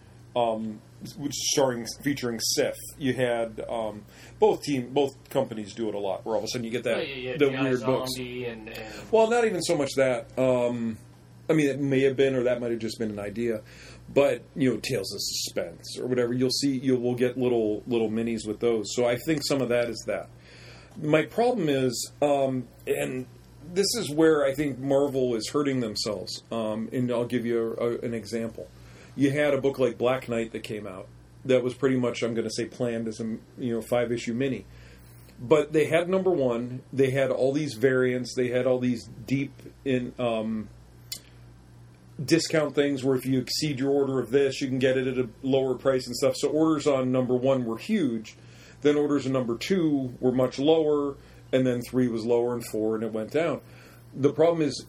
Speaker 1: featuring Sif. You had both companies do it a lot. Where all of a sudden you get that the weird books.
Speaker 2: And
Speaker 1: well, not even so much that. I mean, it may have been, or that might have just been an idea. But, you know, Tales of Suspense or whatever, we'll get little minis with those. So I think some of that is that. My problem is, and this is where I think Marvel is hurting themselves. And I'll give you an example. You had a book like Black Knight that came out that was pretty much, I'm going to say, planned as a 5-issue mini. But they had number 1. They had all these variants. They had all these deep discount things where if you exceed your order of this, you can get it at a lower price and stuff. So orders on number 1 were huge. Then orders on number 2 were much lower, and then 3 was lower, and 4, and it went down. The problem is,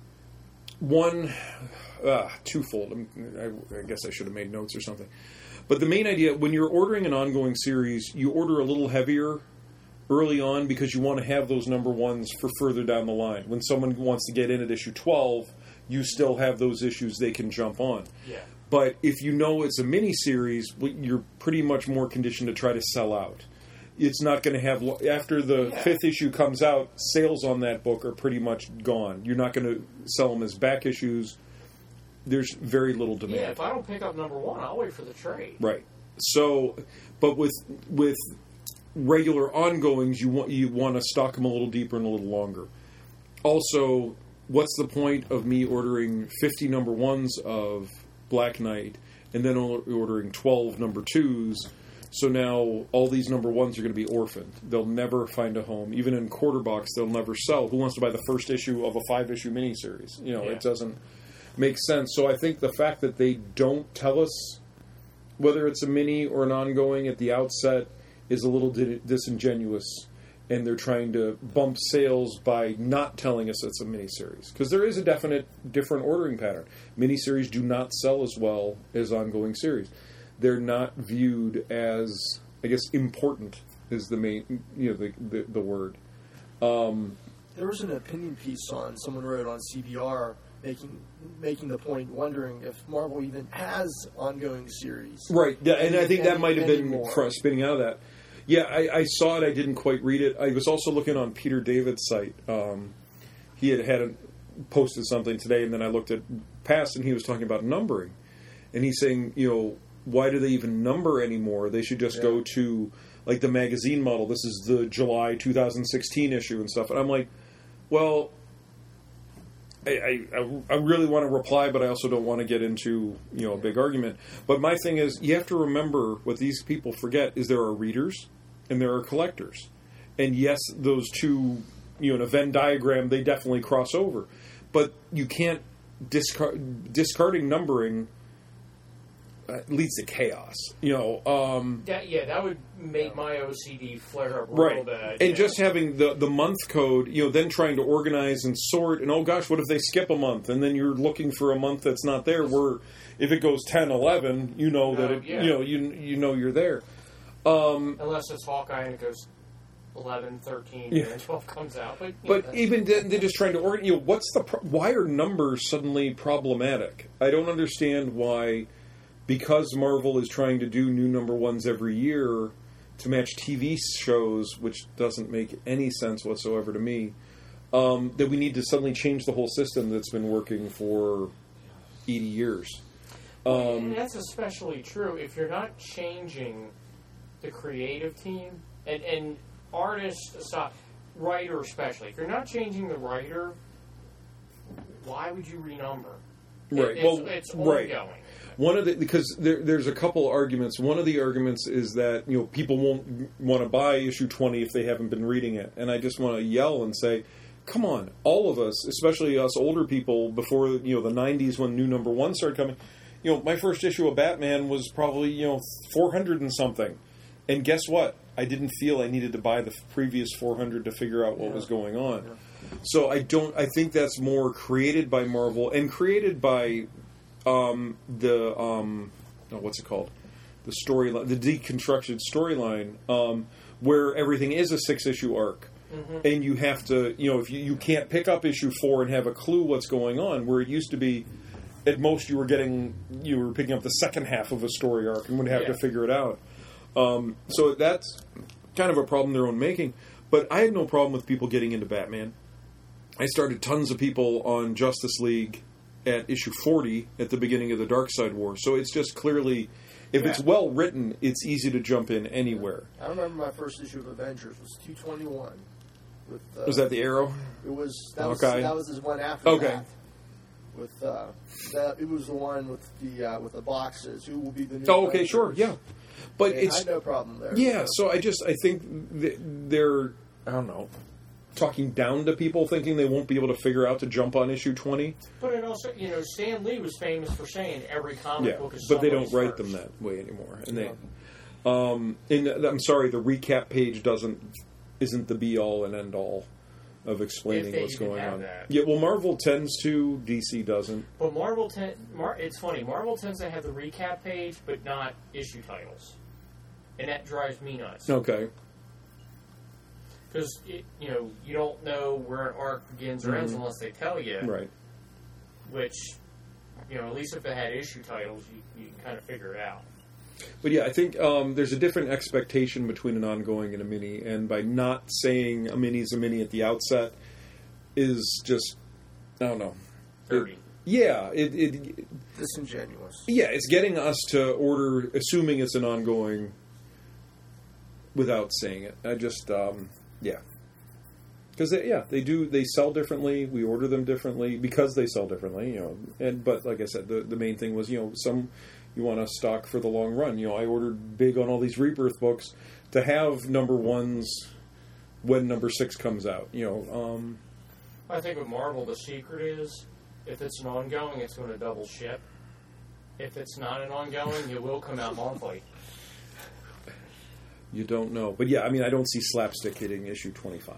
Speaker 1: twofold. I guess I should have made notes or something. But the main idea, when you're ordering an ongoing series, you order a little heavier early on because you want to have those number 1s for further down the line. When someone wants to get in at issue 12, you still have those issues they can jump on.
Speaker 2: Yeah.
Speaker 1: But if you know it's a mini-series, you're pretty much more conditioned to try to sell out. it's not going to have after the fifth issue comes out. Sales on that book are pretty much gone. You're not going to sell them as back issues. There's very little demand.
Speaker 2: Yeah, if I don't pick up number 1, I'll wait for the trade.
Speaker 1: Right. So, but with regular ongoings, you want to stock them a little deeper and a little longer. Also, what's the point of me ordering 50 number 1s of Black Knight and then ordering 12 number 2s? So now all these number 1s are going to be orphaned. They'll never find a home. Even in quarter box, they'll never sell. Who wants to buy the first issue of a 5-issue miniseries? It doesn't make sense. So I think the fact that they don't tell us whether it's a mini or an ongoing at the outset is a little disingenuous, and they're trying to bump sales by not telling us it's a miniseries. Because there is a different ordering pattern. Miniseries do not sell as well as ongoing series. They're not viewed as, I guess, important is the main, the word.
Speaker 3: There was an opinion piece someone wrote on CBR making the point, wondering if Marvel even has ongoing series.
Speaker 1: Right, yeah, and I think that might have been spinning out of that. Yeah, I saw it. I didn't quite read it. I was also looking on Peter David's site. He had posted something today, and then I looked at past, and he was talking about numbering. And he's saying, why do they even number anymore? They should just go to, like, the magazine model. This is the July 2016 issue and stuff. And I'm like, well, I really want to reply, but I also don't want to get into, a big argument. But my thing is, you have to remember what these people forget is there are readers and there are collectors. And yes, those two, in a Venn diagram, they definitely cross over. But you can't discarding numbering leads to chaos.
Speaker 2: That would make my OCD flare up real bad.
Speaker 1: And just having the month code, then trying to organize and sort, and oh gosh, what if they skip a month? And then you're looking for a month that's not there, where if it goes 10, 11, you're there.
Speaker 2: Unless it's Hawkeye and it goes 11, 13, and then 12 comes out.
Speaker 1: But even then, they're just trying to organize. Why are numbers suddenly problematic? I don't understand why. Because Marvel is trying to do new number 1s every year to match TV shows, which doesn't make any sense whatsoever to me, that we need to suddenly change the whole system that's been working for 80 years.
Speaker 2: And that's especially true if you're not changing the creative team and artists aside, writer especially. If you're not changing the writer, why would you renumber?
Speaker 1: Right.
Speaker 2: It's ongoing.
Speaker 1: Because there's a couple arguments. One of the arguments is that people won't want to buy issue 20 if they haven't been reading it, and I just want to yell and say, come on, all of us, especially us older people, before the 90s when new number 1 started coming. My first issue of Batman was probably 400 and something, and guess what? I didn't feel I needed to buy the previous 400 to figure out what was going on. Yeah. So I think that's more created by Marvel and created by what's it called? The storyline, the deconstructed storyline, where everything is a 6-issue arc. Mm-hmm. And you have to, if you can't pick up issue 4 and have a clue what's going on, where it used to be, at most you were picking up the second half of a story arc and would have to figure it out. So that's kind of a problem their own making. But I had no problem with people getting into Batman. I started tons of people on Justice League at issue 40 at the beginning of the Darkseid War. So it's just clearly, if it's well written, it's easy to jump in anywhere.
Speaker 3: I remember my first issue of Avengers was 221.
Speaker 1: Was that the Arrow?
Speaker 3: It was. That was his one after that. It was the one with the boxes. Who will be the new?
Speaker 1: Oh, okay, sure, yeah. But
Speaker 3: I had no problem there.
Speaker 1: Yeah, so I think they're, I don't know, talking down to people, thinking they won't be able to figure out to jump on issue 20.
Speaker 2: But it also, Stan Lee was famous for saying every comic book is
Speaker 1: but they don't write
Speaker 2: first.
Speaker 1: them that way anymore. And I'm sorry, the recap page isn't the be all and end all of explaining what's going on.
Speaker 2: That.
Speaker 1: Yeah, well, Marvel tends to, DC doesn't.
Speaker 2: But it's funny. Marvel tends to have the recap page, but not issue titles, and that drives me nuts.
Speaker 1: Okay.
Speaker 2: Because you don't know where an arc begins or ends unless they tell you.
Speaker 1: Right.
Speaker 2: Which, at least if it had issue titles, you can kind of figure it out.
Speaker 1: But yeah, I think there's a different expectation between an ongoing and a mini, and by not saying a mini is a mini at the outset is just, I don't know.
Speaker 2: Dirty.
Speaker 1: It
Speaker 3: Disingenuous.
Speaker 1: yeah, it's getting us to order, assuming it's an ongoing, without saying it. I just, yeah. Because, they sell differently, we order them differently, because they sell differently, but like I said, the main thing was, some, you want to stock for the long run. I ordered big on all these Rebirth books to have number ones when number 6 comes out,
Speaker 2: I think with Marvel, the secret is, if it's an ongoing, it's going to double ship. If it's not an ongoing, it will come out monthly.
Speaker 1: You don't know. But yeah, I mean, I don't see Slapstick hitting issue 25.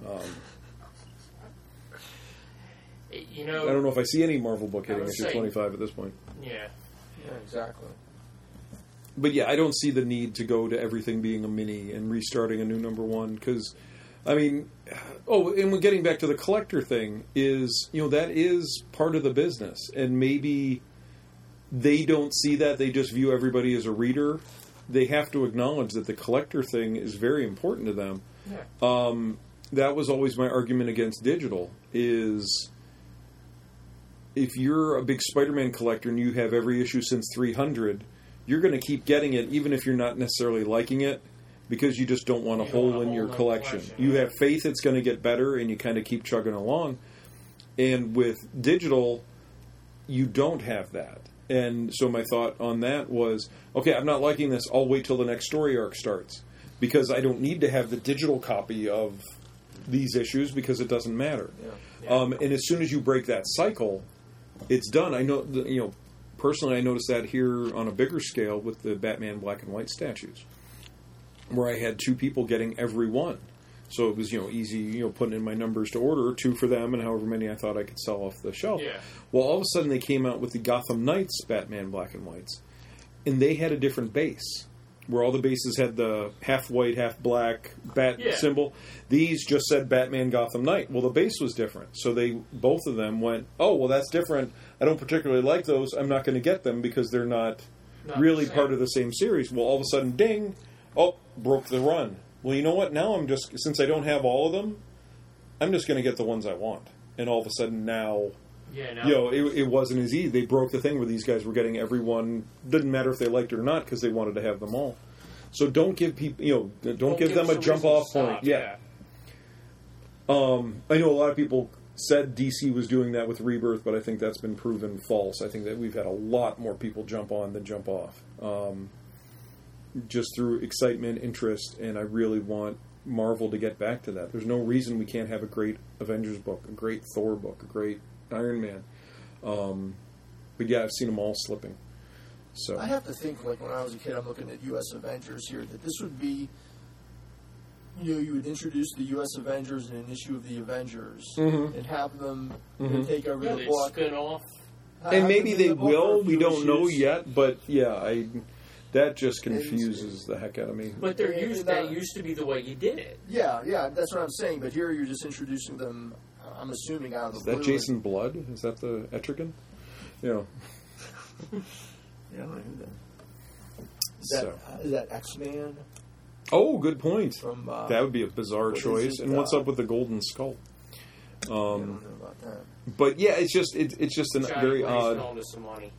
Speaker 2: I
Speaker 1: don't know if I see any Marvel book hitting
Speaker 2: would
Speaker 1: issue
Speaker 2: say-
Speaker 1: 25 at this point.
Speaker 2: Yeah.
Speaker 3: Yeah, exactly.
Speaker 1: But yeah, I don't see the need to go to everything being a mini and restarting a new number 1, because, I mean, and we're getting back to the collector thing, is, that is part of the business, and maybe they don't see that, they just view everybody as a reader. They have to acknowledge that the collector thing is very important to them.
Speaker 2: Yeah.
Speaker 1: That was always my argument against digital, is if you're a big Spider-Man collector and you have every issue since 300, you're going to keep getting it even if you're not necessarily liking it, because you just don't want a hole in your collection. You have faith it's going to get better, and you kind of keep chugging along. And with digital, you don't have that. And so my thought on that was, okay, I'm not liking this. I'll wait till the next story arc starts, because I don't need to have the digital copy of these issues, because it doesn't matter.
Speaker 3: Yeah.
Speaker 1: And as soon as you break that cycle, it's done. I know, personally, I noticed that here on a bigger scale with the Batman black and white statues, where I had 2 people getting every one. So it was, easy, putting in my numbers to order, 2 for them, and however many I thought I could sell off the shelf.
Speaker 2: Yeah.
Speaker 1: Well, all of a sudden they came out with the Gotham Knights Batman black and whites, and they had a different base, where all the bases had the half white, half black bat symbol. These just said Batman Gotham Knight. Well, the base was different. So both of them went, oh, well, that's different. I don't particularly like those. I'm not going to get them because they're not really part of the same series. Well, all of a sudden, ding, broke the run. Well, you know what? Now since I don't have all of them, I'm just going to get the ones I want. And all of a sudden now, it wasn't as easy. They broke the thing where these guys were getting everyone. Didn't matter if they liked it or not, because they wanted to have them all. So don't give people, don't give them a jump off point. Yeah. I know a lot of people said DC was doing that with Rebirth, but I think that's been proven false. I think that we've had a lot more people jump on than jump off. Just through excitement, interest, and I really want Marvel to get back to that. There's no reason we can't have a great Avengers book, a great Thor book, a great Iron Man. But yeah, I've seen them all slipping. So
Speaker 3: I have to think, like when I was a kid, I'm looking at U.S. Avengers here, that this would be, you would introduce the U.S. Avengers in an issue of the Avengers and have them take over the book.
Speaker 2: Spin off.
Speaker 1: And maybe they will. We don't know yet, but yeah, that just confuses the heck out of me.
Speaker 2: But that used to be the way you did it.
Speaker 3: Yeah, that's what I'm saying. But here you're just introducing them, I'm assuming, out of the blue.
Speaker 1: Is that Jason Blood? Is that the Etrigan?
Speaker 3: Yeah, I don't know who that is. Is that X-Man?
Speaker 1: Oh, good point.
Speaker 3: From,
Speaker 1: that would be a bizarre choice. And what's up with the Golden Skull?
Speaker 3: I don't know about that.
Speaker 1: But yeah, it's just a very odd.
Speaker 2: Johnny some money.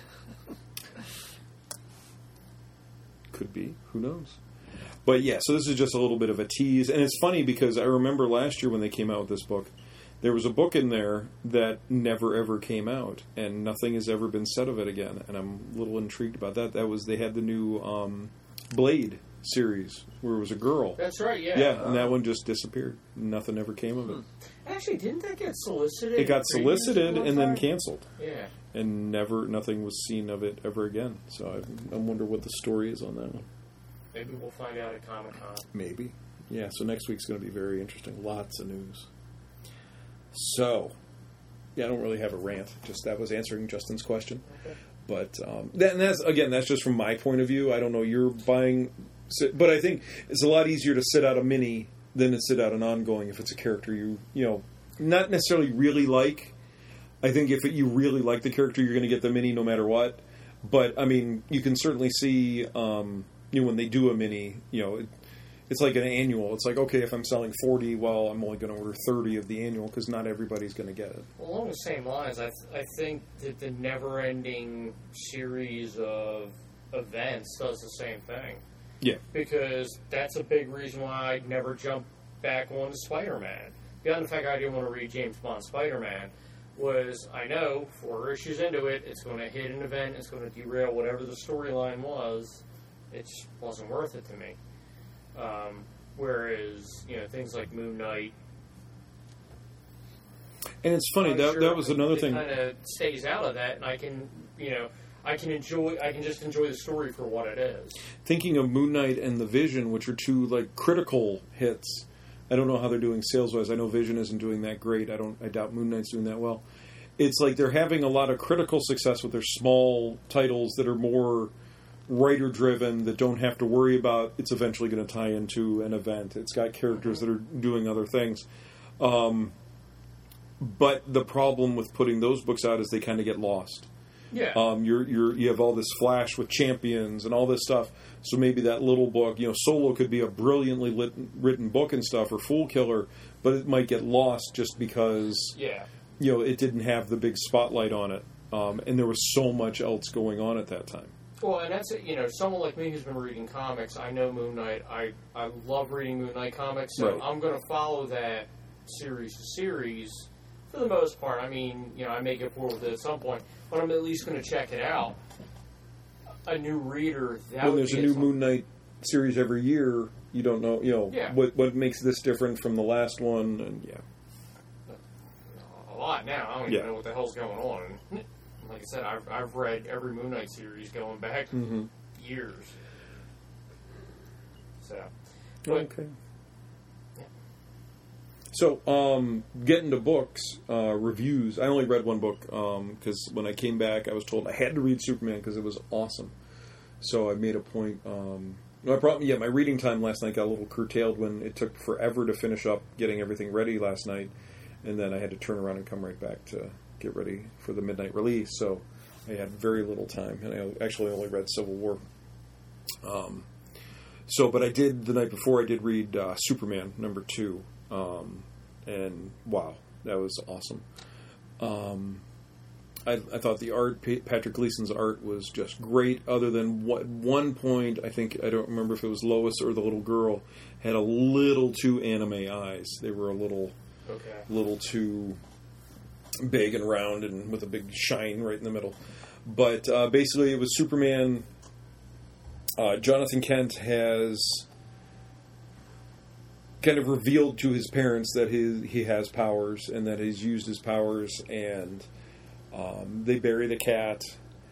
Speaker 1: Could be. Who knows? But yeah, so this is just a little bit of a tease. And it's funny because I remember last year when they came out with this book, there was a book in there that never ever came out, and nothing has ever been said of it again. And I'm a little intrigued about that. They had the new Blade series where it was a girl.
Speaker 2: That's right, yeah.
Speaker 1: Yeah, and that one just disappeared. Nothing ever came of it.
Speaker 2: Actually, didn't that get solicited?
Speaker 1: It got solicited and then canceled.
Speaker 2: Yeah.
Speaker 1: And nothing was seen of it ever again. So I wonder what the story is on that one.
Speaker 2: Maybe we'll find out at Comic-Con.
Speaker 1: Maybe. Yeah, so next week's going to be very interesting. Lots of news. So, yeah, I don't really have a rant. Just that was answering Justin's question.
Speaker 2: Okay.
Speaker 1: But that's just from my point of view. I don't know. You're buying, but I think it's a lot easier to sit out a mini than to sit out an ongoing if it's a character you not necessarily really like. I think if you really like the character, you're going to get the mini no matter what. But I mean, you can certainly see when they do a mini, it's like an annual. It's like, okay, if I'm selling 40, well, I'm only going to order 30 of the annual because not everybody's going to get it.
Speaker 2: Well, along the same lines, I think that the never-ending series of events does the same thing.
Speaker 1: Yeah.
Speaker 2: Because that's a big reason why I never jumped back on Spider-Man. Beyond the fact I didn't want to read James Bond Spider-Man, was I know 4 issues into it, it's going to hit an event, it's going to derail whatever the storyline was. It just wasn't worth it to me. Whereas, things like Moon Knight.
Speaker 1: And it's funny, that was another thing.
Speaker 2: It kind of stays out of that, and I can just enjoy the story for what it is.
Speaker 1: Thinking of Moon Knight and The Vision, which are two like critical hits. I don't know how they're doing sales-wise. I know Vision isn't doing that great. I doubt Moon Knight's doing that well. It's like they're having a lot of critical success with their small titles that are more writer-driven, that don't have to worry about it's eventually going to tie into an event. It's got characters that are doing other things. But the problem with putting those books out is they kind of get lost.
Speaker 2: Yeah.
Speaker 1: You have all this Flash with Champions and all this stuff. So maybe that little book, Solo could be a brilliantly written book and stuff, or Fool Killer, but it might get lost just because it didn't have the big spotlight on it, and there was so much else going on at that time.
Speaker 2: Well, and that's it. Someone like me who's been reading comics, I know Moon Knight. I love reading Moon Knight comics, so
Speaker 1: right.
Speaker 2: I'm going to follow that series to series for the most part. I mean, I may get bored with it at some point, but I'm at least going to check it out. A new reader,
Speaker 1: when there's a new Moon Knight series every year, you don't know, what makes this different from the last one, and
Speaker 2: a lot now. I don't even know what the hell's going on. Like I said, I've read every Moon Knight series going back years. So,
Speaker 1: okay. Yeah. So, getting to books, reviews. I only read one book because when I came back, I was told I had to read Superman because it was awesome. So I made a point. My reading time last night got a little curtailed when it took forever to finish up getting everything ready last night, and then I had to turn around and come right back to get ready for the midnight release. So I had very little time, and I actually only read Civil War. But I did the night before. I did read Superman #2. And wow, that was awesome. I thought the art, Patrick Gleason's art, was just great. Other than one point, I don't remember if it was Lois or the little girl, had a little too anime eyes. They were a little too big and round and with a big shine right in the middle. But basically, it was Superman. Jonathan Kent has kind of revealed to his parents that he has powers and that he's used his powers, and they bury the cat.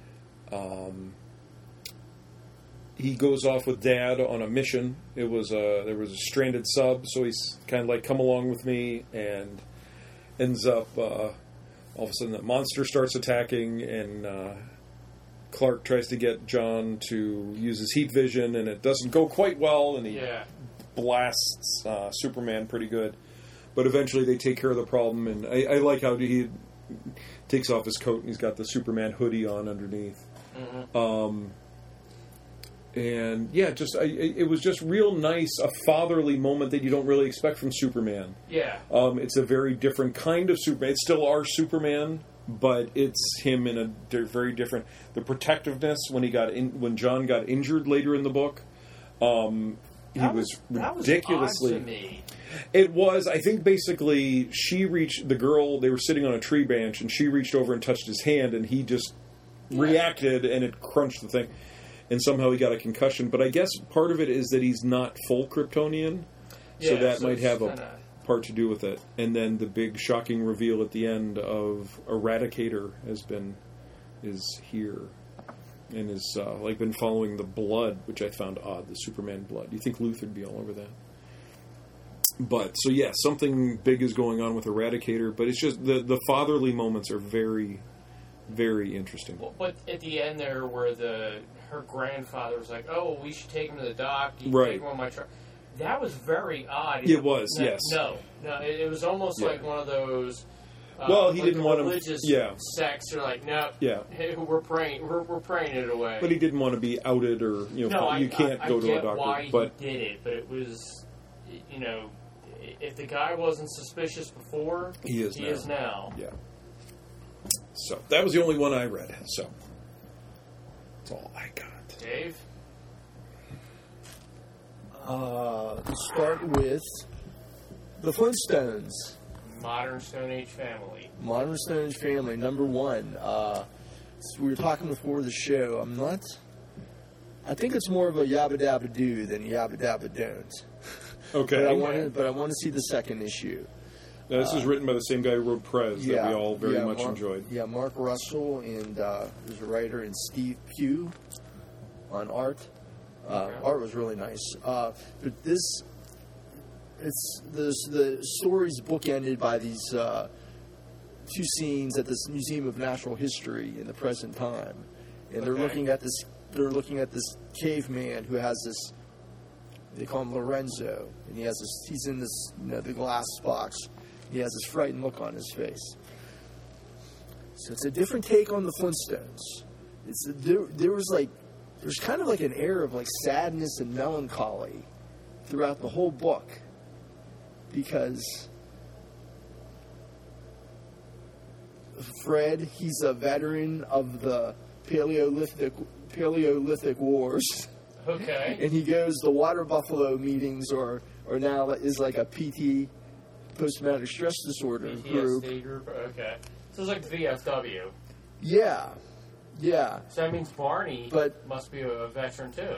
Speaker 1: He goes off with Dad on a mission. There was a stranded sub, so he's kind of like, come along with me, and ends up all of a sudden that monster starts attacking, and Clark tries to get John to use his heat vision, and it doesn't go quite well, and he blasts Superman pretty good. But eventually they take care of the problem, and I like how he takes off his coat and he's got the Superman hoodie on underneath. Mm-hmm. And yeah, it was just real nice, a fatherly moment that you don't really expect from Superman.
Speaker 2: Yeah.
Speaker 1: It's a very different kind of Superman. It's still our Superman, but it's him in a very different. The protectiveness when John got injured later in the book, he was ridiculously.
Speaker 2: That was odd to me.
Speaker 1: It was. I think basically the girl. They were sitting on a tree branch, and she reached over and touched his hand, and he just reacted, and it crunched the thing. And somehow he got a concussion. But I guess part of it is that he's not full Kryptonian, so that might have a part to do with it. And then the big shocking reveal at the end of Eradicator is here. And is been following the blood, which I found odd, the Superman blood. You think Luthor would be all over that? But, so yeah, something big is going on with Eradicator, but it's just the fatherly moments are very, very interesting.
Speaker 2: Well, but at the end there, where her grandfather was like, "Oh, we should take him to the doc. You can take him on my truck." That was very odd.
Speaker 1: It was, yes.
Speaker 2: No, it was almost like one of those.
Speaker 1: Well, he
Speaker 2: like
Speaker 1: didn't
Speaker 2: the
Speaker 1: want him.
Speaker 2: religious
Speaker 1: Yeah,
Speaker 2: sects are like, no,
Speaker 1: yeah.
Speaker 2: hey, we're praying it away.
Speaker 1: But he didn't want to be outed, or
Speaker 2: No,
Speaker 1: you can't go to a doctor.
Speaker 2: Why
Speaker 1: But
Speaker 2: he did it, but it was, if the guy wasn't suspicious before,
Speaker 1: he is
Speaker 2: now.
Speaker 1: Yeah. So that was the only one I read. So that's all I got.
Speaker 2: Dave?
Speaker 3: Let's start with the Flintstones.
Speaker 2: Modern Stone Age family.
Speaker 3: Modern Stone Age family, number one. So we were talking before the show. I think it's more of a yabba dabba do than a yabba dabba don't.
Speaker 1: Okay.
Speaker 3: But I want to see the second issue.
Speaker 1: Now, this is written by the same guy who wrote Prez that we all very much enjoyed.
Speaker 3: Yeah, Mark Russell, and there's a writer, and Steve Pugh on art. Art was really nice. But the story's bookended by these two scenes at this Museum of Natural History in the present time, and they're looking at this. They're looking at this caveman who has this. They call him Lorenzo, and he has this. He's in this, the glass box. He has this frightened look on his face. So it's a different take on the Flintstones. There's kind of like an air of like sadness and melancholy throughout the whole book, because Fred, he's a veteran of the Paleolithic Wars.
Speaker 2: Okay.
Speaker 3: And he goes, the water buffalo meetings are now is like a PT, post-traumatic stress disorder group.
Speaker 2: PTSD group. Okay. So it's like the VFW.
Speaker 3: Yeah. Yeah.
Speaker 2: So that means Barney must be a veteran too.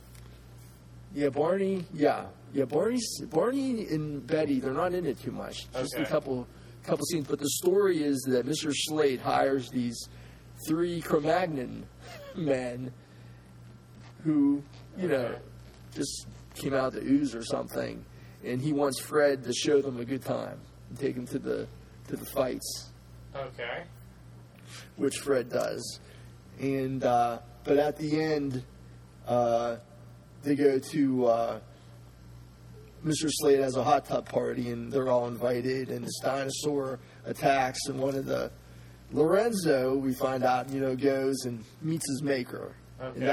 Speaker 3: Yeah, Barney. Yeah. Yeah, Barney and Betty, they're not in it too much. Just a couple scenes. But the story is that Mr. Slate hires these 3 Cro-Magnon men who, just came out of the ooze or something, and he wants Fred to show them a good time and take them to the fights.
Speaker 2: Okay.
Speaker 3: Which Fred does. And but at the end, they go to Mr. Slade has a hot tub party, and they're all invited, and this dinosaur attacks, and one of the Lorenzo, we find out, goes and meets his maker. Okay. And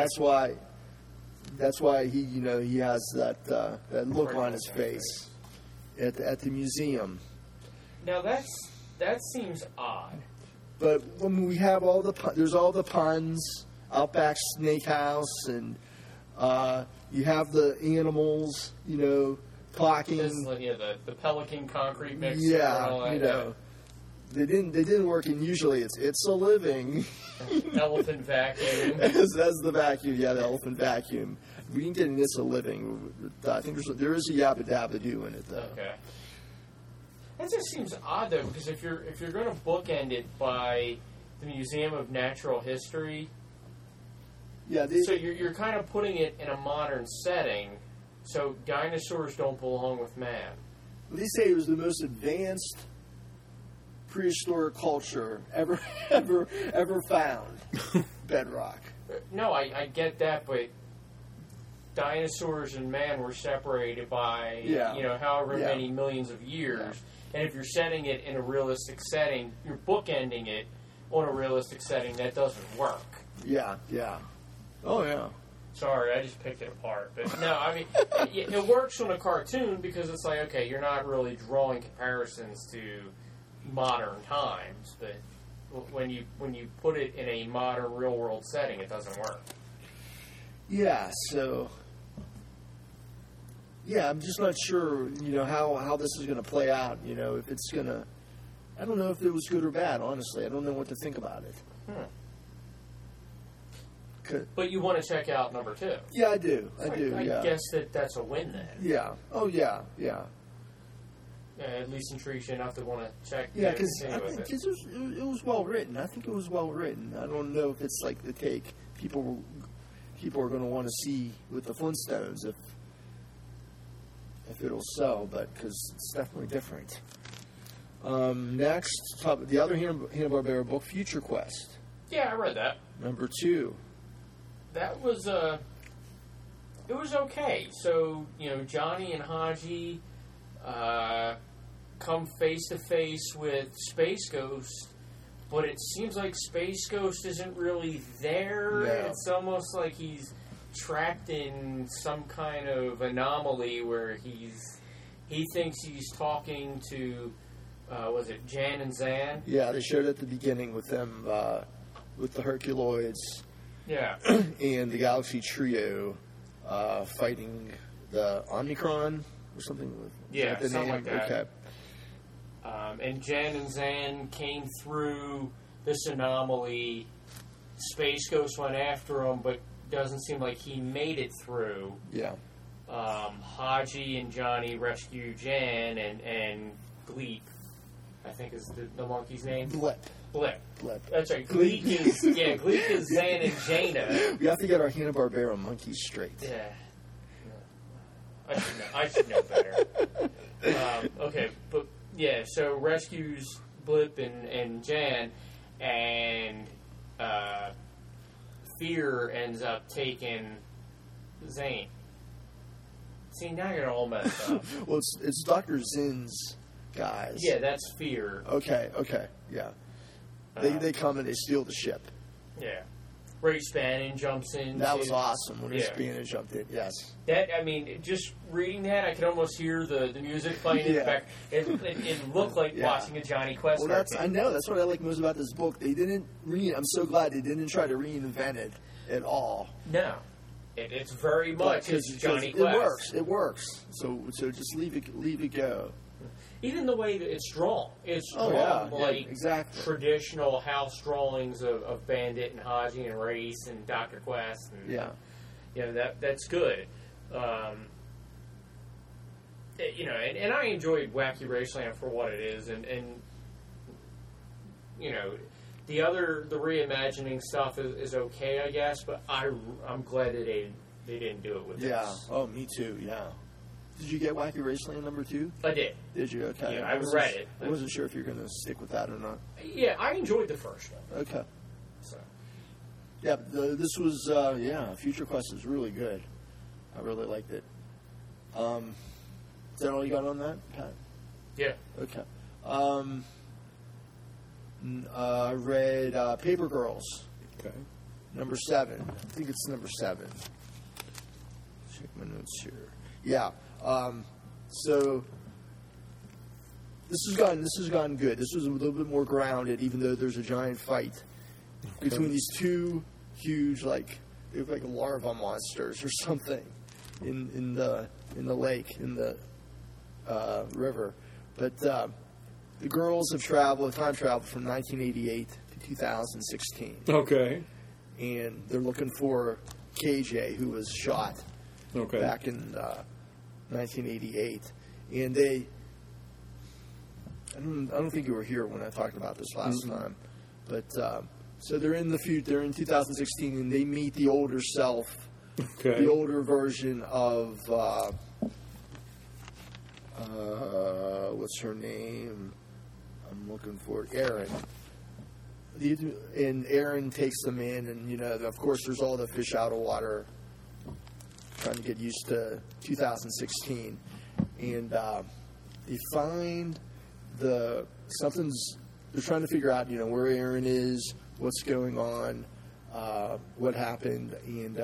Speaker 3: that's why he, he has that look on his face at the museum.
Speaker 2: Now that seems odd.
Speaker 3: But when we have there's all the puns, Outback Steakhouse, and you have the animals, clocking.
Speaker 2: The Pelican concrete mixer.
Speaker 3: Yeah, they didn't work, and usually it's a living.
Speaker 2: Elephant vacuum.
Speaker 3: As the vacuum, the elephant vacuum. We didn't get an It's a Living. I think there is a Yabba Dabba Doo in it, though.
Speaker 2: Okay. That just seems odd, though, because if you're going to bookend it by the Museum of Natural History, so you're kind of putting it in a modern setting. So dinosaurs don't belong with man.
Speaker 3: Well, they say it was the most advanced prehistoric culture ever found. Bedrock.
Speaker 2: No, I get that, but dinosaurs and man were separated by however many millions of years. Yeah. And if you're setting it in a realistic setting, you're bookending it on a realistic setting. That doesn't work.
Speaker 3: Yeah. Oh yeah.
Speaker 2: Sorry, I just picked it apart. But no, I mean, it works on a cartoon because it's like, okay, you're not really drawing comparisons to modern times, but when you put it in a modern real world setting, it doesn't work.
Speaker 3: Yeah, so I'm just not sure, how this is going to play out. If it's going to, I don't know if it was good or bad. Honestly, I don't know what to think about it.
Speaker 2: But you want to check out number 2?
Speaker 3: Yeah, I do. I
Speaker 2: guess that's a win then.
Speaker 3: Yeah. Oh yeah.
Speaker 2: At least intrigues you enough to want to check.
Speaker 3: Yeah, because it was well written. I think it was well written. I don't know if it's like the take people are going to want to see with the Flintstones if it'll sell, but because it's definitely different. Next, the other Hanna-Barbera book, Future Quest.
Speaker 2: Yeah, I read that.
Speaker 3: Number 2.
Speaker 2: That was it was okay. So Johnny and Haji come face to face with Space Ghost, but it seems like Space Ghost isn't really there.
Speaker 3: No.
Speaker 2: It's almost like he's trapped in some kind of anomaly where he thinks he's talking to, was it Jan and Zan?
Speaker 3: Yeah, they showed at the beginning with them, with the Herculoids
Speaker 2: Yeah.
Speaker 3: and the Galaxy Trio fighting the Omnicron or something.
Speaker 2: Yeah,
Speaker 3: Is that the
Speaker 2: something
Speaker 3: name?
Speaker 2: like that.
Speaker 3: Okay.
Speaker 2: And Jan and Zan came through this anomaly. Space Ghost went after him, but doesn't seem like he made it through.
Speaker 3: Yeah.
Speaker 2: Haji and Johnny rescue Jan, and Gleep, I think is the monkey's name.
Speaker 3: Blip.
Speaker 2: Blip. That's right. Gleep is Zan and Jaina.
Speaker 3: We have to get our Hanna-Barbera monkeys straight.
Speaker 2: Yeah. I should know better. Okay, but yeah, so rescues Blip and Jan, and Fear ends up taking Zane. See, now you're all messed up.
Speaker 3: Well, it's Dr. Zin's guys.
Speaker 2: Yeah, that's Fear.
Speaker 3: Okay, yeah. They come and they steal the ship.
Speaker 2: Yeah. Ray Spannon jumps in.
Speaker 3: That was awesome when Ray
Speaker 2: Yeah.
Speaker 3: Spannon jumped in, yes.
Speaker 2: That, I mean, just reading that, I could almost hear the music playing in the
Speaker 3: Yeah.
Speaker 2: back. It looked like
Speaker 3: Yeah.
Speaker 2: watching a Johnny Quest
Speaker 3: Well,
Speaker 2: cartoon.
Speaker 3: I know. That's what I like most about this book. They didn't I'm so glad they didn't try to reinvent it at all.
Speaker 2: No. It's very much
Speaker 3: Because
Speaker 2: it's Johnny Quest.
Speaker 3: It works. So just leave it go.
Speaker 2: Even the way that it's drawn. It's
Speaker 3: Oh,
Speaker 2: drawn
Speaker 3: yeah,
Speaker 2: like
Speaker 3: exactly.
Speaker 2: traditional house drawings of Bandit and Haji and Race and Dr. Quest. And,
Speaker 3: Yeah.
Speaker 2: You know, that's good. You know, and I enjoyed Wacky Raceland for what it is, and you know, the reimagining stuff is okay, I guess, but I'm glad that they didn't do it with
Speaker 3: Yeah.
Speaker 2: this.
Speaker 3: Oh, me too, yeah. Did you get Wacky Raceland number 2?
Speaker 2: I did.
Speaker 3: Did you? Okay.
Speaker 2: Yeah, I read it.
Speaker 3: I wasn't sure if you were going to stick with that or not.
Speaker 2: Yeah, I enjoyed the first one.
Speaker 3: Okay.
Speaker 2: So.
Speaker 3: Yeah, this was, Future Quest is really good. I really liked it. Is that all you got on that, Pat?
Speaker 2: Yeah.
Speaker 3: Okay. I read Paper Girls,
Speaker 1: Okay.
Speaker 3: number 7. I think it's number 7. Check my notes here. Yeah. So this has gone good. This was a little bit more grounded, even though there's a giant fight between these two huge, they look like larva monsters or something in the lake, in the river. But the girls have time traveled from 1988 to 2016.
Speaker 1: Okay.
Speaker 3: And they're looking for KJ, who was shot
Speaker 1: Okay.
Speaker 3: back in 1988. And I don't think you were here when I talked about this last time. But so they're in the future. They're in 2016, and they meet the older self,
Speaker 1: Okay.
Speaker 3: the older version of what's her name? I'm looking for it. Erin. And Erin takes them in, and of course, there's all the fish out of water, trying to get used to 2016, and they find they're trying to figure out, where Erin is, what's going on, what happened, and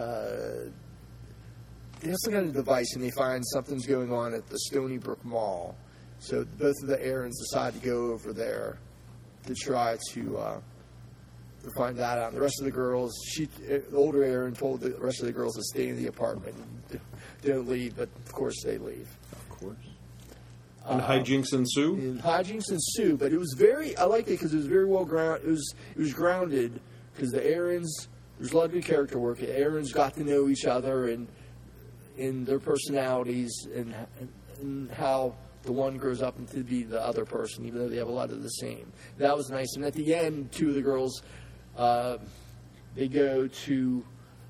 Speaker 3: they also got a device, and they find something's going on at the Stony Brook Mall. So both of the Erins decide to go over there to try to find that out. And the rest of the girls, the older Erin told the rest of the girls to stay in the apartment and don't leave, but of course they leave.
Speaker 1: Of course. And hijinks ensue?
Speaker 3: And hijinks ensue, but it was I liked it because it was very well grounded. It was grounded because the Erins, there's a lot of good character work. The Erins got to know each other and their personalities and how the one grows up into be the other person, even though they have a lot of the same. That was nice. And at the end, two of the girls, they go to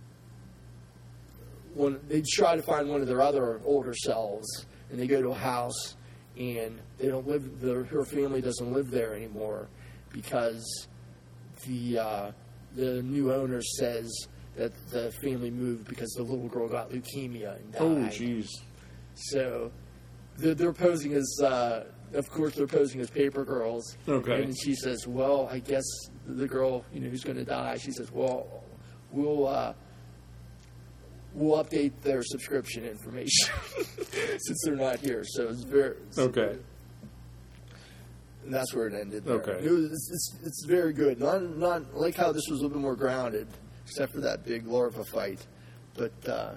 Speaker 3: they try to find one of their other older selves, and they go to a house, and they don't live. Her family doesn't live there anymore because the new owner says that the family moved because the little girl got leukemia and died.
Speaker 1: Oh, jeez.
Speaker 3: So they're posing as, of course, they're posing as paper girls.
Speaker 1: Okay.
Speaker 3: And she says, well, I guess the girl, who's going to die, she says, well, we'll update their subscription information since they're not here. So it's very...
Speaker 1: Okay.
Speaker 3: And that's where it ended. There.
Speaker 1: Okay.
Speaker 3: It's very good. Not like how this was a little bit more grounded, except for that big larva fight. But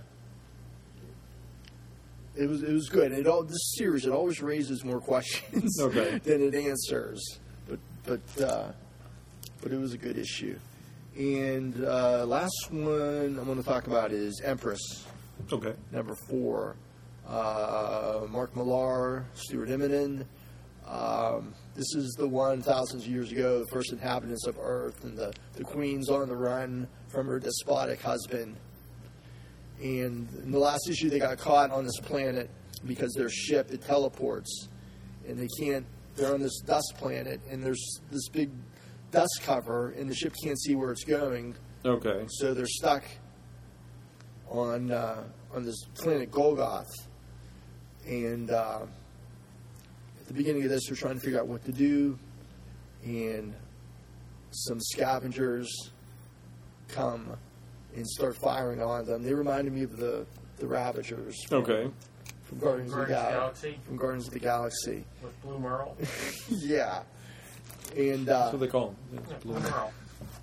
Speaker 3: it was good. This series, it always raises more questions
Speaker 1: Okay.
Speaker 3: than it answers. But it was a good issue. And last one I'm going to talk about is Empress,
Speaker 1: Okay.
Speaker 3: number 4. Mark Millar, Stuart Immonen. This is the one thousands of years ago, the first inhabitants of Earth, and the queen's on the run from her despotic husband. And in the last issue, they got caught on this planet because their ship, it teleports, and they're on this dust planet, and there's this big dust cover, and the ship can't see where it's going.
Speaker 1: Okay.
Speaker 3: So they're stuck on this planet Golgoth. And at the beginning of this, they're trying to figure out what to do, and some scavengers come and start firing on them. They reminded me of the Ravagers from Guardians of the Galaxy. From Guardians of the Galaxy.
Speaker 2: With Blue Merle.
Speaker 3: Yeah. And
Speaker 1: That's what they call them.
Speaker 2: Yeah, Blue Merle.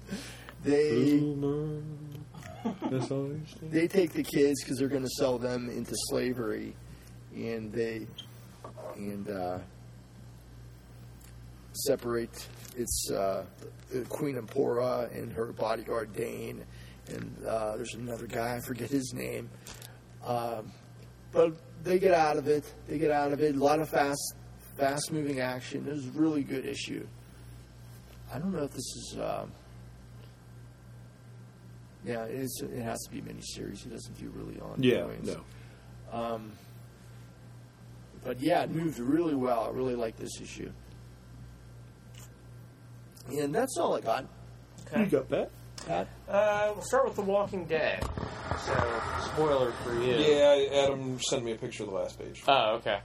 Speaker 3: They take the kids because they're going to sell them into slavery, and separate the Queen Empora and her bodyguard Dane, and there's another guy, I forget his name, but they get out of it. A lot of fast moving action. It was a really good issue. I don't know if this is it has to be a miniseries. He doesn't do really ongoings.
Speaker 1: Yeah, no.
Speaker 3: But yeah, it moved really well. I really like this issue. And that's all I got.
Speaker 2: Okay.
Speaker 1: You got that?
Speaker 3: Pat?
Speaker 2: We'll start with The Walking Dead. So, spoiler for you.
Speaker 1: Yeah, Adam sent me a picture of the last page.
Speaker 2: Oh, okay.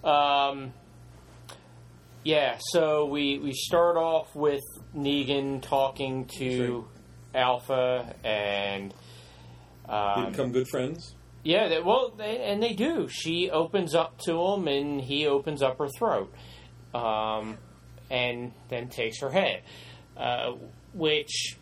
Speaker 2: Yeah, so we start off with Negan talking to Alpha, and
Speaker 1: They become good friends?
Speaker 2: yeah, they do. She opens up to him, and he opens up her throat, and then takes her head, which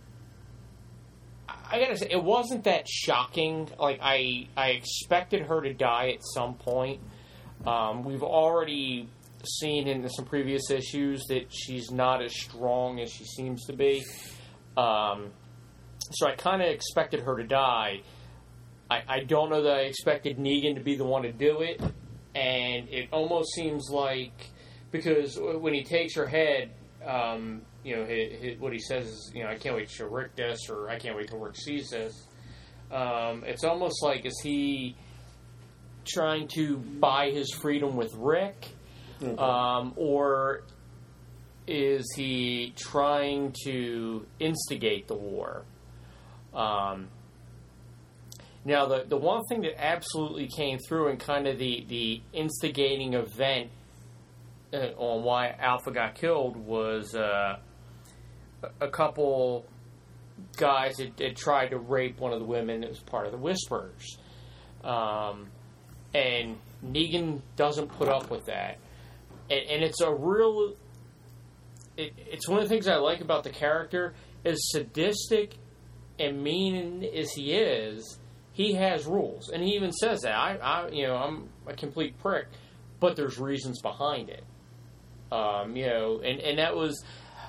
Speaker 2: I gotta say, it wasn't that shocking. Like I expected her to die at some point. We've already seen in some previous issues that she's not as strong as she seems to be. So I kind of expected her to die. I don't know that I expected Negan to be the one to do it, and it almost seems like, because when he takes her head, what he says is, I can't wait till Rick this, or I can't wait till Rick sees this. It's almost like, is he trying to buy his freedom with Rick? Mm-hmm. Or is he trying to instigate the war? Now, the one thing that absolutely came through in kind of the instigating event on why Alpha got killed was a couple guys that tried to rape one of the women that was part of the Whisperers. And Negan doesn't put up with that. And it's a real... It's one of the things I like about the character. As sadistic and mean as he is, he has rules. And he even says that. I'm a complete prick, but there's reasons behind it. And that was...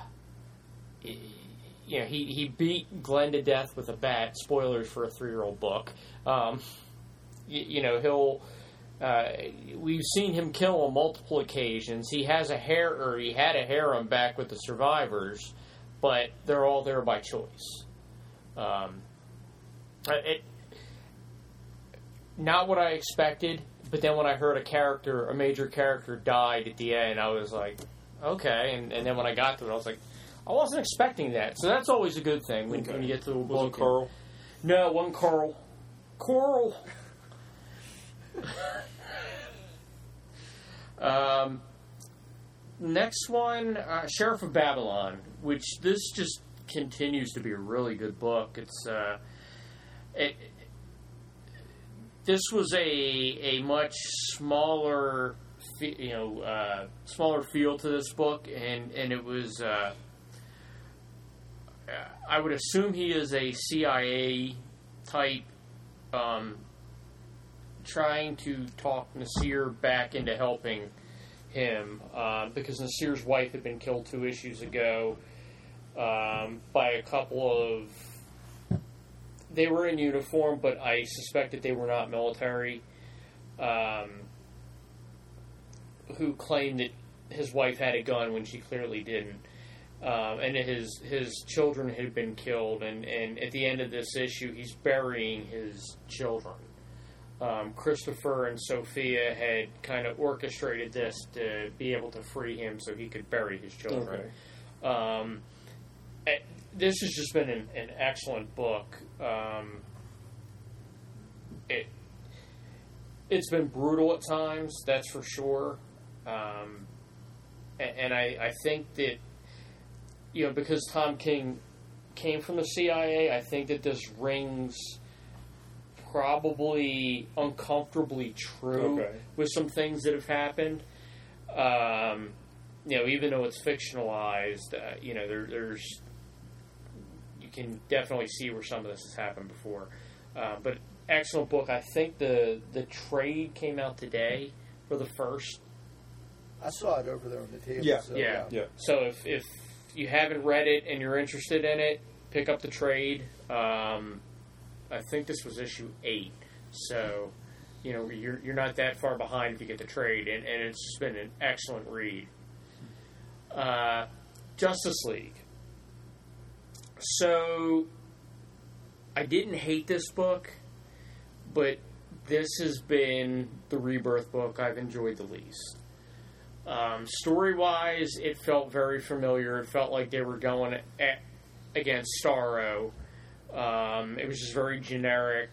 Speaker 2: he beat Glenn to death with a bat. Spoilers for a 3-year-old book. He'll... we've seen him kill on multiple occasions. He had a harem back with the survivors, but they're all there by choice. Not what I expected, but then when I heard a major character died at the end, I was like, okay. And then when I got to it, I was like, I wasn't expecting that. So that's always a good thing when you get to the book.
Speaker 1: One Carl?
Speaker 2: No, one Carl. Coral. Next one, Sheriff of Babylon, which this just continues to be a really good book. This was a much smaller, smaller feel to this book, and it was. I would assume he is a CIA type, trying to talk Nasir back into helping him, because Nasir's wife had been killed 2 issues ago by a couple of... They were in uniform, but I suspect that they were not military, who claimed that his wife had a gun when she clearly didn't. And his children had been killed, and at the end of this issue, he's burying his children. Christopher and Sophia had kind of orchestrated this to be able to free him so he could bury his children. Okay. This has just been an excellent book. It's been brutal at times, that's for sure. And I think that, because Tom King came from the CIA, I think that this rings probably uncomfortably true with some things that have happened. Even though it's fictionalized, there's you can definitely see where some of this has happened before. But excellent book. I think the trade came out today for the first.
Speaker 3: I saw it over there on the table.
Speaker 1: Yeah.
Speaker 3: So,
Speaker 1: yeah.
Speaker 2: So if you haven't read it and you're interested in it, pick up the trade. I think this was issue 8, so you're not that far behind if you get the trade, and it's just been an excellent read. Justice League. So I didn't hate this book, but this has been the Rebirth book I've enjoyed the least. Story-wise, it felt very familiar. It felt like they were going against Starro. It was just very generic.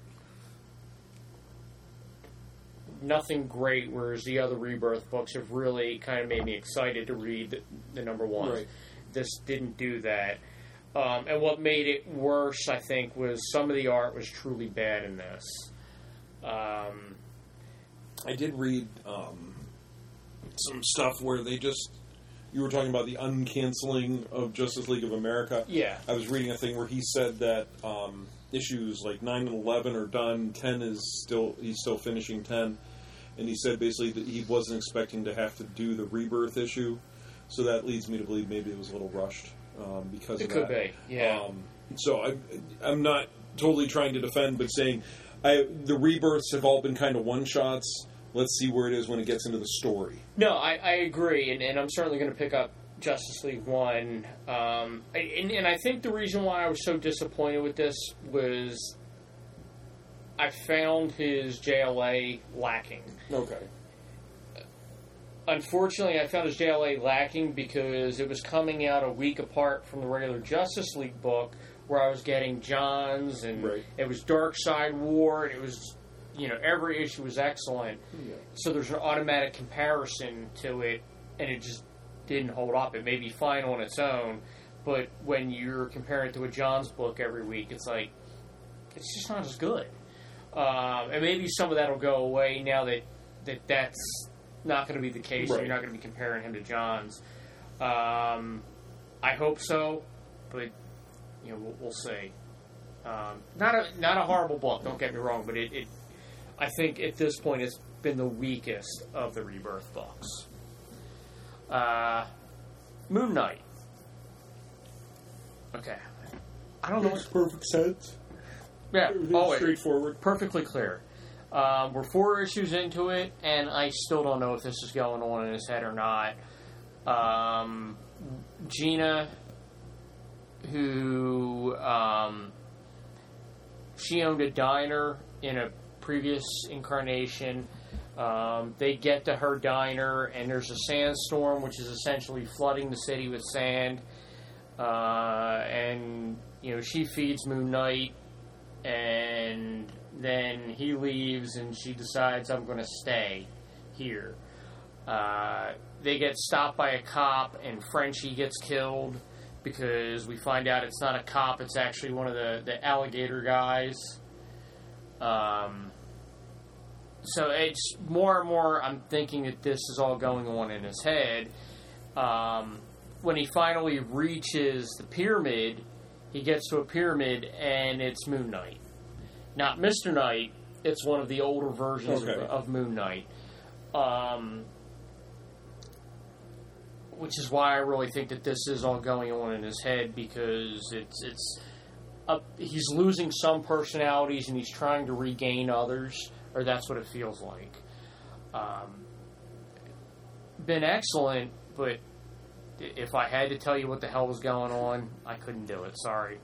Speaker 2: Nothing great, whereas the other Rebirth books have really kind of made me excited to read the number ones.
Speaker 1: Right.
Speaker 2: This didn't do that. And what made it worse, I think, was some of the art was truly bad in this.
Speaker 1: I did read some stuff where they just... You were talking about the uncanceling of Justice League of America.
Speaker 2: Yeah.
Speaker 1: I was reading a thing where he said that issues like 9 and 11 are done. 10 is he's still finishing 10. And he said basically that he wasn't expecting to have to do the Rebirth issue. So that leads me to believe maybe it was a little rushed because of that.
Speaker 2: It could be, yeah.
Speaker 1: So I'm not totally trying to defend, but saying the Rebirths have all been kind of one-shots. Let's see where it is when it gets into the story.
Speaker 2: No, I agree, and I'm certainly going to pick up Justice League 1. And I think the reason why I was so disappointed with this was I found his JLA lacking.
Speaker 1: Okay.
Speaker 2: Unfortunately, I found his JLA lacking because it was coming out a week apart from the regular Justice League book, where I was getting Johns, and It was Dark Side War, and it was... every issue was excellent. Yeah. So there's an automatic comparison to it, and it just didn't hold up. It may be fine on its own, but when you're comparing it to a John's book every week, it's like, it's just not as good. And maybe some of that will go away now that's not going to be the case. Right. You're not going to be comparing him to John's. I hope so, but we'll see. Not a horrible book, don't get me wrong, but it I think at this point it's been the weakest of the Rebirth books. Moon Knight. Okay. I don't know.
Speaker 1: Makes perfect sense.
Speaker 2: Yeah, always
Speaker 1: straightforward.
Speaker 2: Perfectly clear. We're 4 issues into it, and I still don't know if this is going on in his head or not. Gina, who she owned a diner in a previous incarnation. They get to her diner, and there's a sandstorm, which is essentially flooding the city with sand. And she feeds Moon Knight, and then he leaves, and she decides, I'm going to stay here. They get stopped by a cop, and Frenchie gets killed because we find out it's not a cop, it's actually one of the alligator guys. So it's more and more I'm thinking that this is all going on in his head. When he finally reaches the pyramid, he gets to a pyramid, and it's Moon Knight. Not Mr. Knight, it's one of the older versions of Moon Knight. Which is why I really think that this is all going on in his head, because he's losing some personalities and he's trying to regain others, or that's what it feels like. Been excellent, but if I had to tell you what the hell was going on, I couldn't do it. Sorry.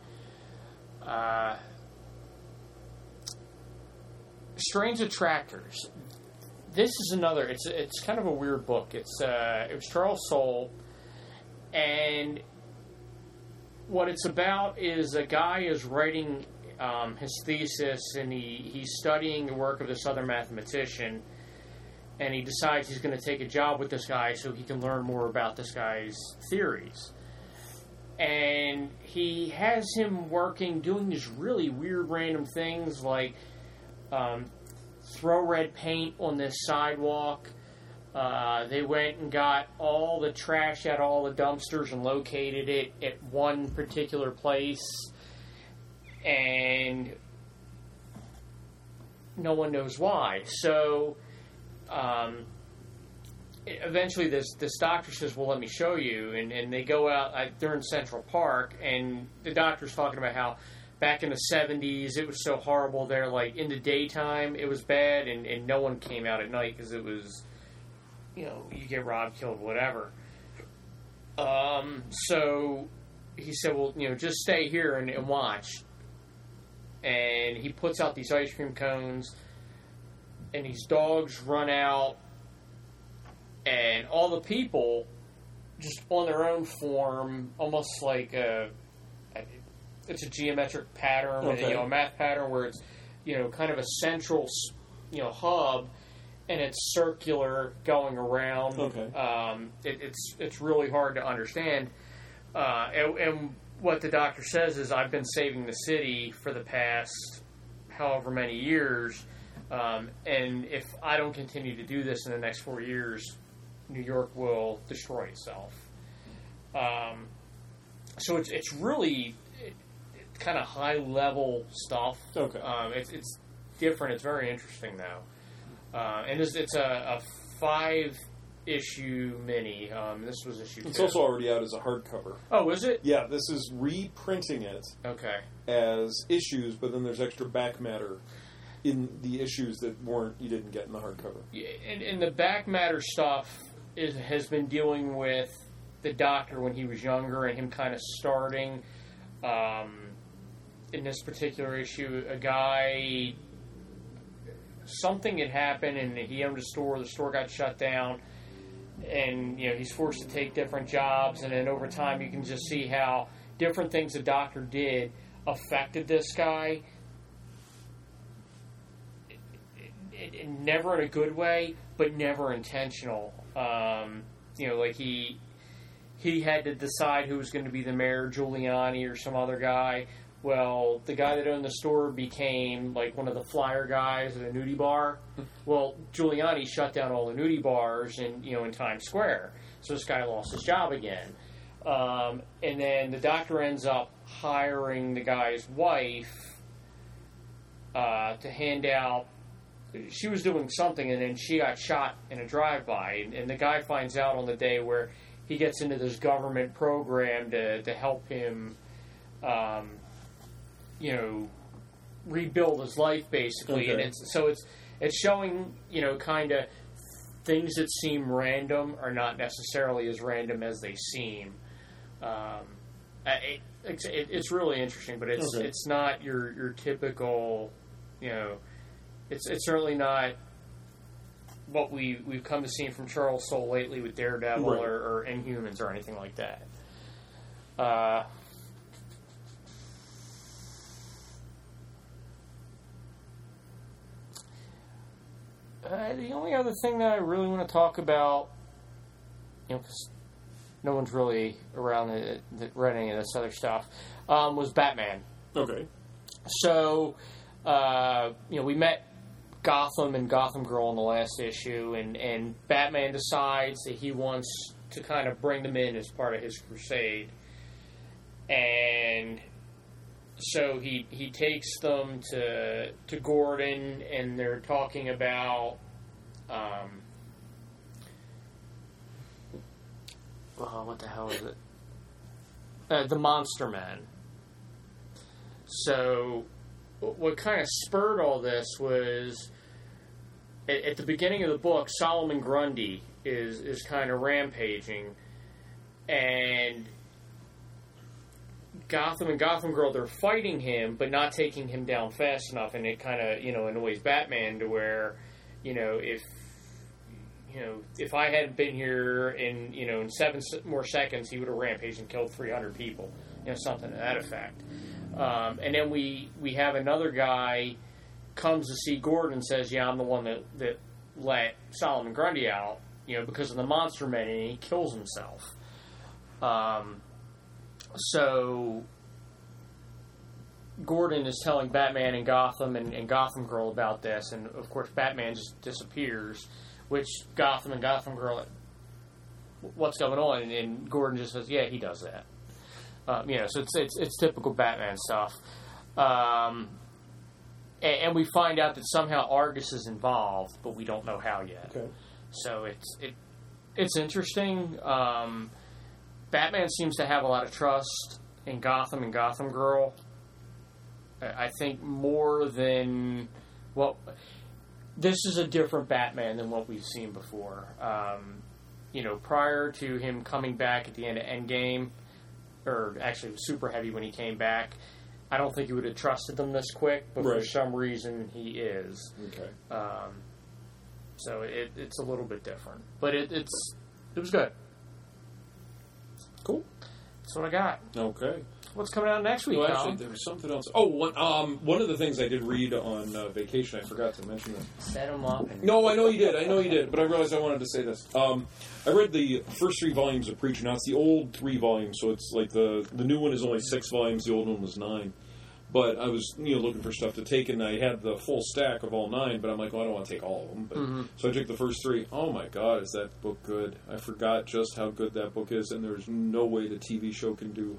Speaker 2: Strange Attractors. This is another. It's kind of a weird book. It was Charles Soule, and what it's about is a guy is writing his thesis, and he's studying the work of this other mathematician, and he decides he's going to take a job with this guy so he can learn more about this guy's theories. And he has him doing these really weird, random things like throw red paint on this sidewalk. They went and got all the trash out of all the dumpsters and located it at one particular place, and no one knows why. So eventually this doctor says, well, let me show you, and they go out. They're in Central Park, and the doctor's talking about how back in the 70s, it was so horrible there. Like, in the daytime, it was bad, and no one came out at night because it was, you get robbed, killed, whatever. So he said, well, just stay here and watch. And he puts out these ice cream cones, and these dogs run out, and all the people, just on their own form, almost like it's a geometric pattern, a math pattern where it's, kind of a central, hub, and it's circular going around. It's really hard to understand. And what the doctor says is, I've been saving the city for the past however many years, and if I don't continue to do this in the next 4 years, New York will destroy itself. So it's really kind of high-level stuff. It's different. It's very interesting, though. And it's a 5-issue mini. This was issue 2.
Speaker 1: It's also already out as a hardcover.
Speaker 2: Oh, is it?
Speaker 1: Yeah, this is reprinting it as issues, but then there's extra back matter in the issues that you didn't get in the hardcover.
Speaker 2: Yeah, and the back matter stuff has been dealing with the Doctor when he was younger, and him kind of starting... in this particular issue, a guy, something had happened, and he owned a store. The store got shut down, and he's forced to take different jobs. And then over time, you can just see how different things the Doctor did affected this guy. Never in a good way, but never intentional. Like he had to decide who was going to be the mayor, Giuliani or some other guy. Well, the guy that owned the store became like one of the flyer guys at a nudie bar. Well, Giuliani shut down all the nudie bars in Times Square. So this guy lost his job again. And then the Doctor ends up hiring the guy's wife to hand out. She was doing something, and then she got shot in a drive-by. And the guy finds out on the day where he gets into this government program to help him, rebuild his life, basically. And it's showing, kind of things that seem random are not necessarily as random as they seem. It's really interesting, but it's not your typical, it's certainly not what we've come to see from Charles Soule lately with Daredevil or Inhumans or anything like that. The only other thing that I really want to talk about, because no one's really around read any of this other stuff, was Batman.
Speaker 1: Okay.
Speaker 2: So, we met Gotham and Gotham Girl in the last issue, and Batman decides that he wants to kind of bring them in as part of his crusade. And so he takes them to Gordon, and they're talking about what the hell is it? The Monster Men. So what kind of spurred all this was at the beginning of the book, Solomon Grundy is kind of rampaging, and Gotham and Gotham Girl, they're fighting him, but not taking him down fast enough, and it kind of, annoys Batman to where, if I had been here in 7 more seconds, he would have rampaged and killed 300 people, something to that effect. And then we have another guy comes to see Gordon and says, yeah, I'm the one that let Solomon Grundy out, because of the Monster Men, and he kills himself. So Gordon is telling Batman and Gotham and Gotham Girl about this, and of course Batman just disappears, which Gotham and Gotham Girl, what's going on? And Gordon just says, yeah, he does that. So it's typical Batman stuff. And we find out that somehow Argus is involved, but we don't know how yet.
Speaker 1: Okay.
Speaker 2: So it's interesting. Batman seems to have a lot of trust in Gotham and Gotham Girl. I think more than... Well, this is a different Batman than what we've seen before. Prior to him coming back at the end of Endgame, or actually Super Heavy when he came back, I don't think he would have trusted them this quick, but for some reason he is.
Speaker 1: Okay.
Speaker 2: So it's a little bit different. But it was good.
Speaker 1: Cool.
Speaker 2: That's what I got.
Speaker 1: Okay.
Speaker 2: What's coming out next week,
Speaker 1: Well,
Speaker 2: Tom?
Speaker 1: actually, there was something else. Oh, one of the things I did read on vacation, I forgot to mention this.
Speaker 2: Set them up.
Speaker 1: No, I know you did, but I realized I wanted to say this. I read the first 3 volumes of Preacher. Now, it's the old 3 volumes, so it's like the new one is only 6 volumes, the old one was 9. But I was looking for stuff to take, and I had the full stack of all 9, but I'm like, well, I don't want to take all of them. But, So I took the first 3. Oh, my God, is that book good? I forgot just how good that book is, and there's no way the TV show can do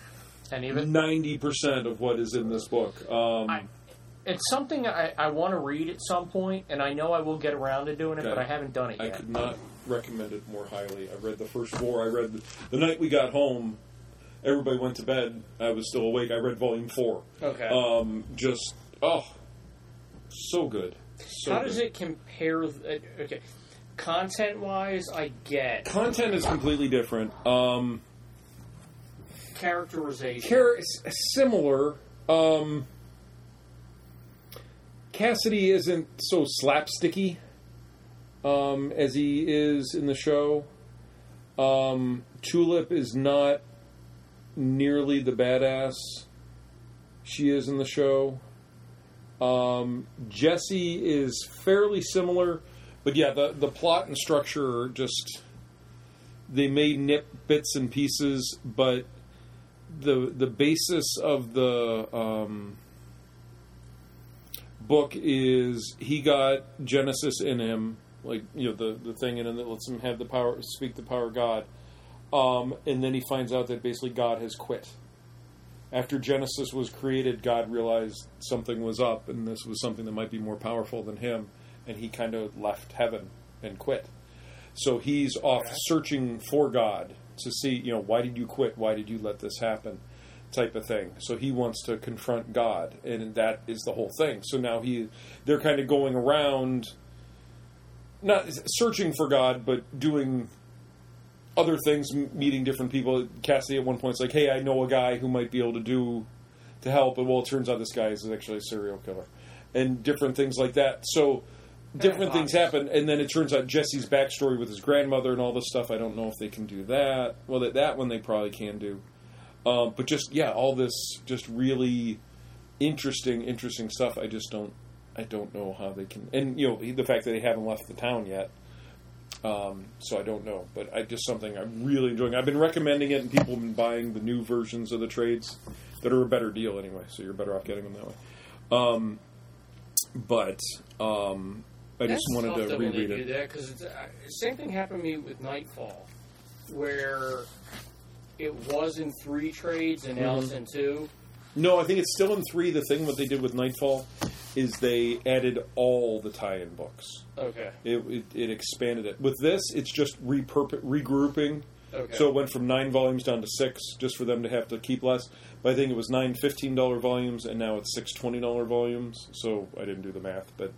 Speaker 1: 90% of what is in this book.
Speaker 2: It's something I want to read at some point, and I know I will get around to doing it, but I haven't done it yet.
Speaker 1: I could not recommend it more highly. I read the first 4. I read the night we got home. Everybody went to bed. I was still awake. I read volume 4.
Speaker 2: Okay.
Speaker 1: So good.
Speaker 2: How does it compare? Okay, content-wise, I get.
Speaker 1: Content is completely different.
Speaker 2: Characterization.
Speaker 1: Similar. Cassidy isn't so slapsticky as he is in the show. Tulip is not nearly the badass she is in the show. Jesse is fairly similar, but yeah, the plot and structure are just, they may nip bits and pieces, but the basis of the book is he got Genesis in him, like the thing in him that lets him have the power, speak the power of God. And then he finds out that basically God has quit. After Genesis was created, God realized something was up, and this was something that might be more powerful than him, and he kind of left heaven and quit. So he's off searching for God to see, why did you quit? Why did you let this happen? Type of thing. So he wants to confront God, and that is the whole thing. So now they're kind of going around, not searching for God, but doing other things, meeting different people. Cassidy at one point is like, hey, I know a guy who might be able to help, but well, it turns out this guy is actually a serial killer. And different things like that. So different things happen, and then it turns out Jesse's backstory with his grandmother and all this stuff, I don't know if they can do that. Well, that one they probably can do. But just, all this just really interesting stuff. I just don't I don't know how they can, and you know the fact that they haven't left the town yet. So I don't know, but just something I'm really enjoying. I've been recommending it, and people have been buying the new versions of the trades that are a better deal anyway. So you're better off getting them that way. I just wanted to reread it.
Speaker 2: Because same thing happened to me with Nightfall, where it was in 3 trades and now it's in 2.
Speaker 1: No, I think it's still in 3. The thing what they did with Nightfall is they added all the tie-in books.
Speaker 2: Okay.
Speaker 1: It expanded it. With this, it's just regrouping.
Speaker 2: Okay.
Speaker 1: So it went from 9 volumes down to 6, just for them to have to keep less. But I think it was 9 $15 volumes, and now it's 6 $20 volumes. So I didn't do the math, but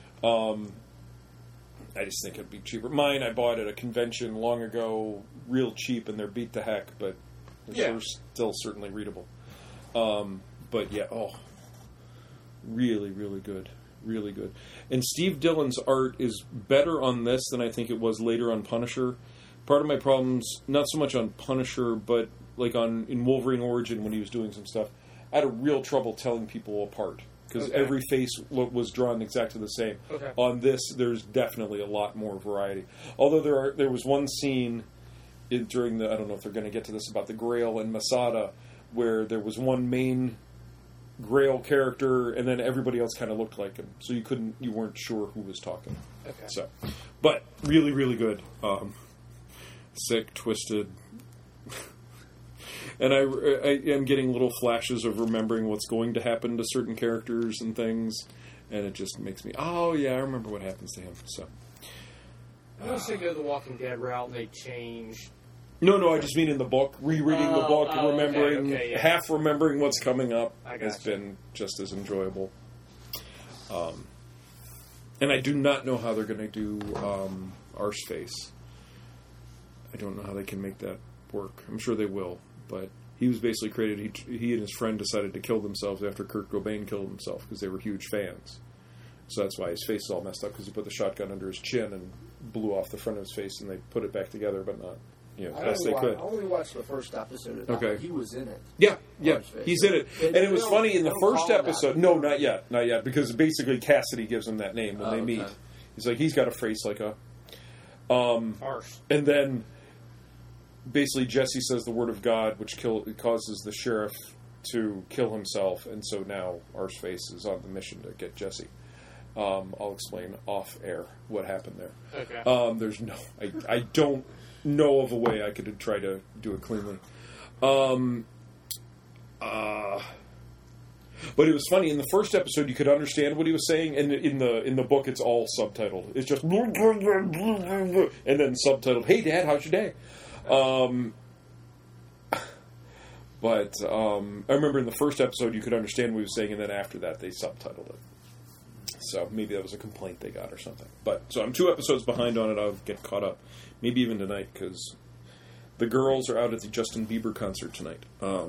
Speaker 1: I just think it'd be cheaper. Mine, I bought at a convention long ago, real cheap, and they're beat to heck, but they're still certainly readable. But yeah, really, really good. Really good. And Steve Dillon's art is better on this than I think it was later on Punisher. Part of my problems, not so much on Punisher, but like in Wolverine Origin when he was doing some stuff, I had a real trouble telling people apart. Because every face was drawn exactly the same. Okay. On this, there's definitely a lot more variety. Although there was one scene during the, I don't know if they're going to get to this, about the Grail and Masada, where there was one main Grail character, and then everybody else kind of looked like him. So you weren't sure who was talking.
Speaker 2: Okay.
Speaker 1: So, but really, really good. Sick, twisted. And I am getting little flashes of remembering what's going to happen to certain characters and things, and it just makes me, oh yeah, I remember what happens to him. So,
Speaker 2: I was thinking of the Walking Dead route, and they changed.
Speaker 1: No, I just mean in the book, rereading the book and remembering, half remembering what's coming up has been just as enjoyable. And I do not know how they're going to do Arseface. I don't know how they can make that work. I'm sure they will. But he was basically created, he and his friend decided to kill themselves after Kurt Cobain killed himself because they were huge fans. So that's why his face is all messed up, because he put the shotgun under his chin and blew off the front of his face, and they put it back together, but not, best they could.
Speaker 3: I only watched the first episode of that. Okay. He was in it.
Speaker 1: Yeah, he's in it. And it was funny, in the first episode, no, not yet, because basically Cassidy gives him that name when they meet. He's like, he's got a face like a...
Speaker 2: Arse.
Speaker 1: And then... basically, Jesse says the word of God, which causes the sheriff to kill himself, and so now Arseface is on the mission to get Jesse. I'll explain off air what happened there.
Speaker 2: Okay.
Speaker 1: There's no, I don't know of a way I could try to do it cleanly. But it was funny, in the first episode you could understand what he was saying, and in the book it's all subtitled. It's just and then subtitled, "Hey Dad, how's your day?" But I remember in the first episode you could understand what he was saying, and then after that they subtitled it. So maybe that was a complaint they got or something. But so I'm 2 episodes behind on it. I'll get caught up, maybe even tonight, because the girls are out at the Justin Bieber concert tonight.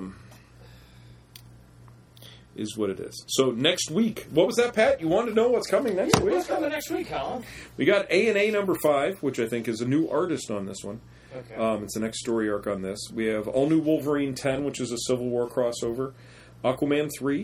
Speaker 1: Is what it is. So next week, what was that, Pat? You wanted to know what's coming next week?
Speaker 2: What's coming next week, Colin?
Speaker 1: We got A&A number 5, which I think is a new artist on this one.
Speaker 2: Okay.
Speaker 1: It's the next story arc on this. We have All New Wolverine 10, which is a Civil War crossover. Aquaman 3.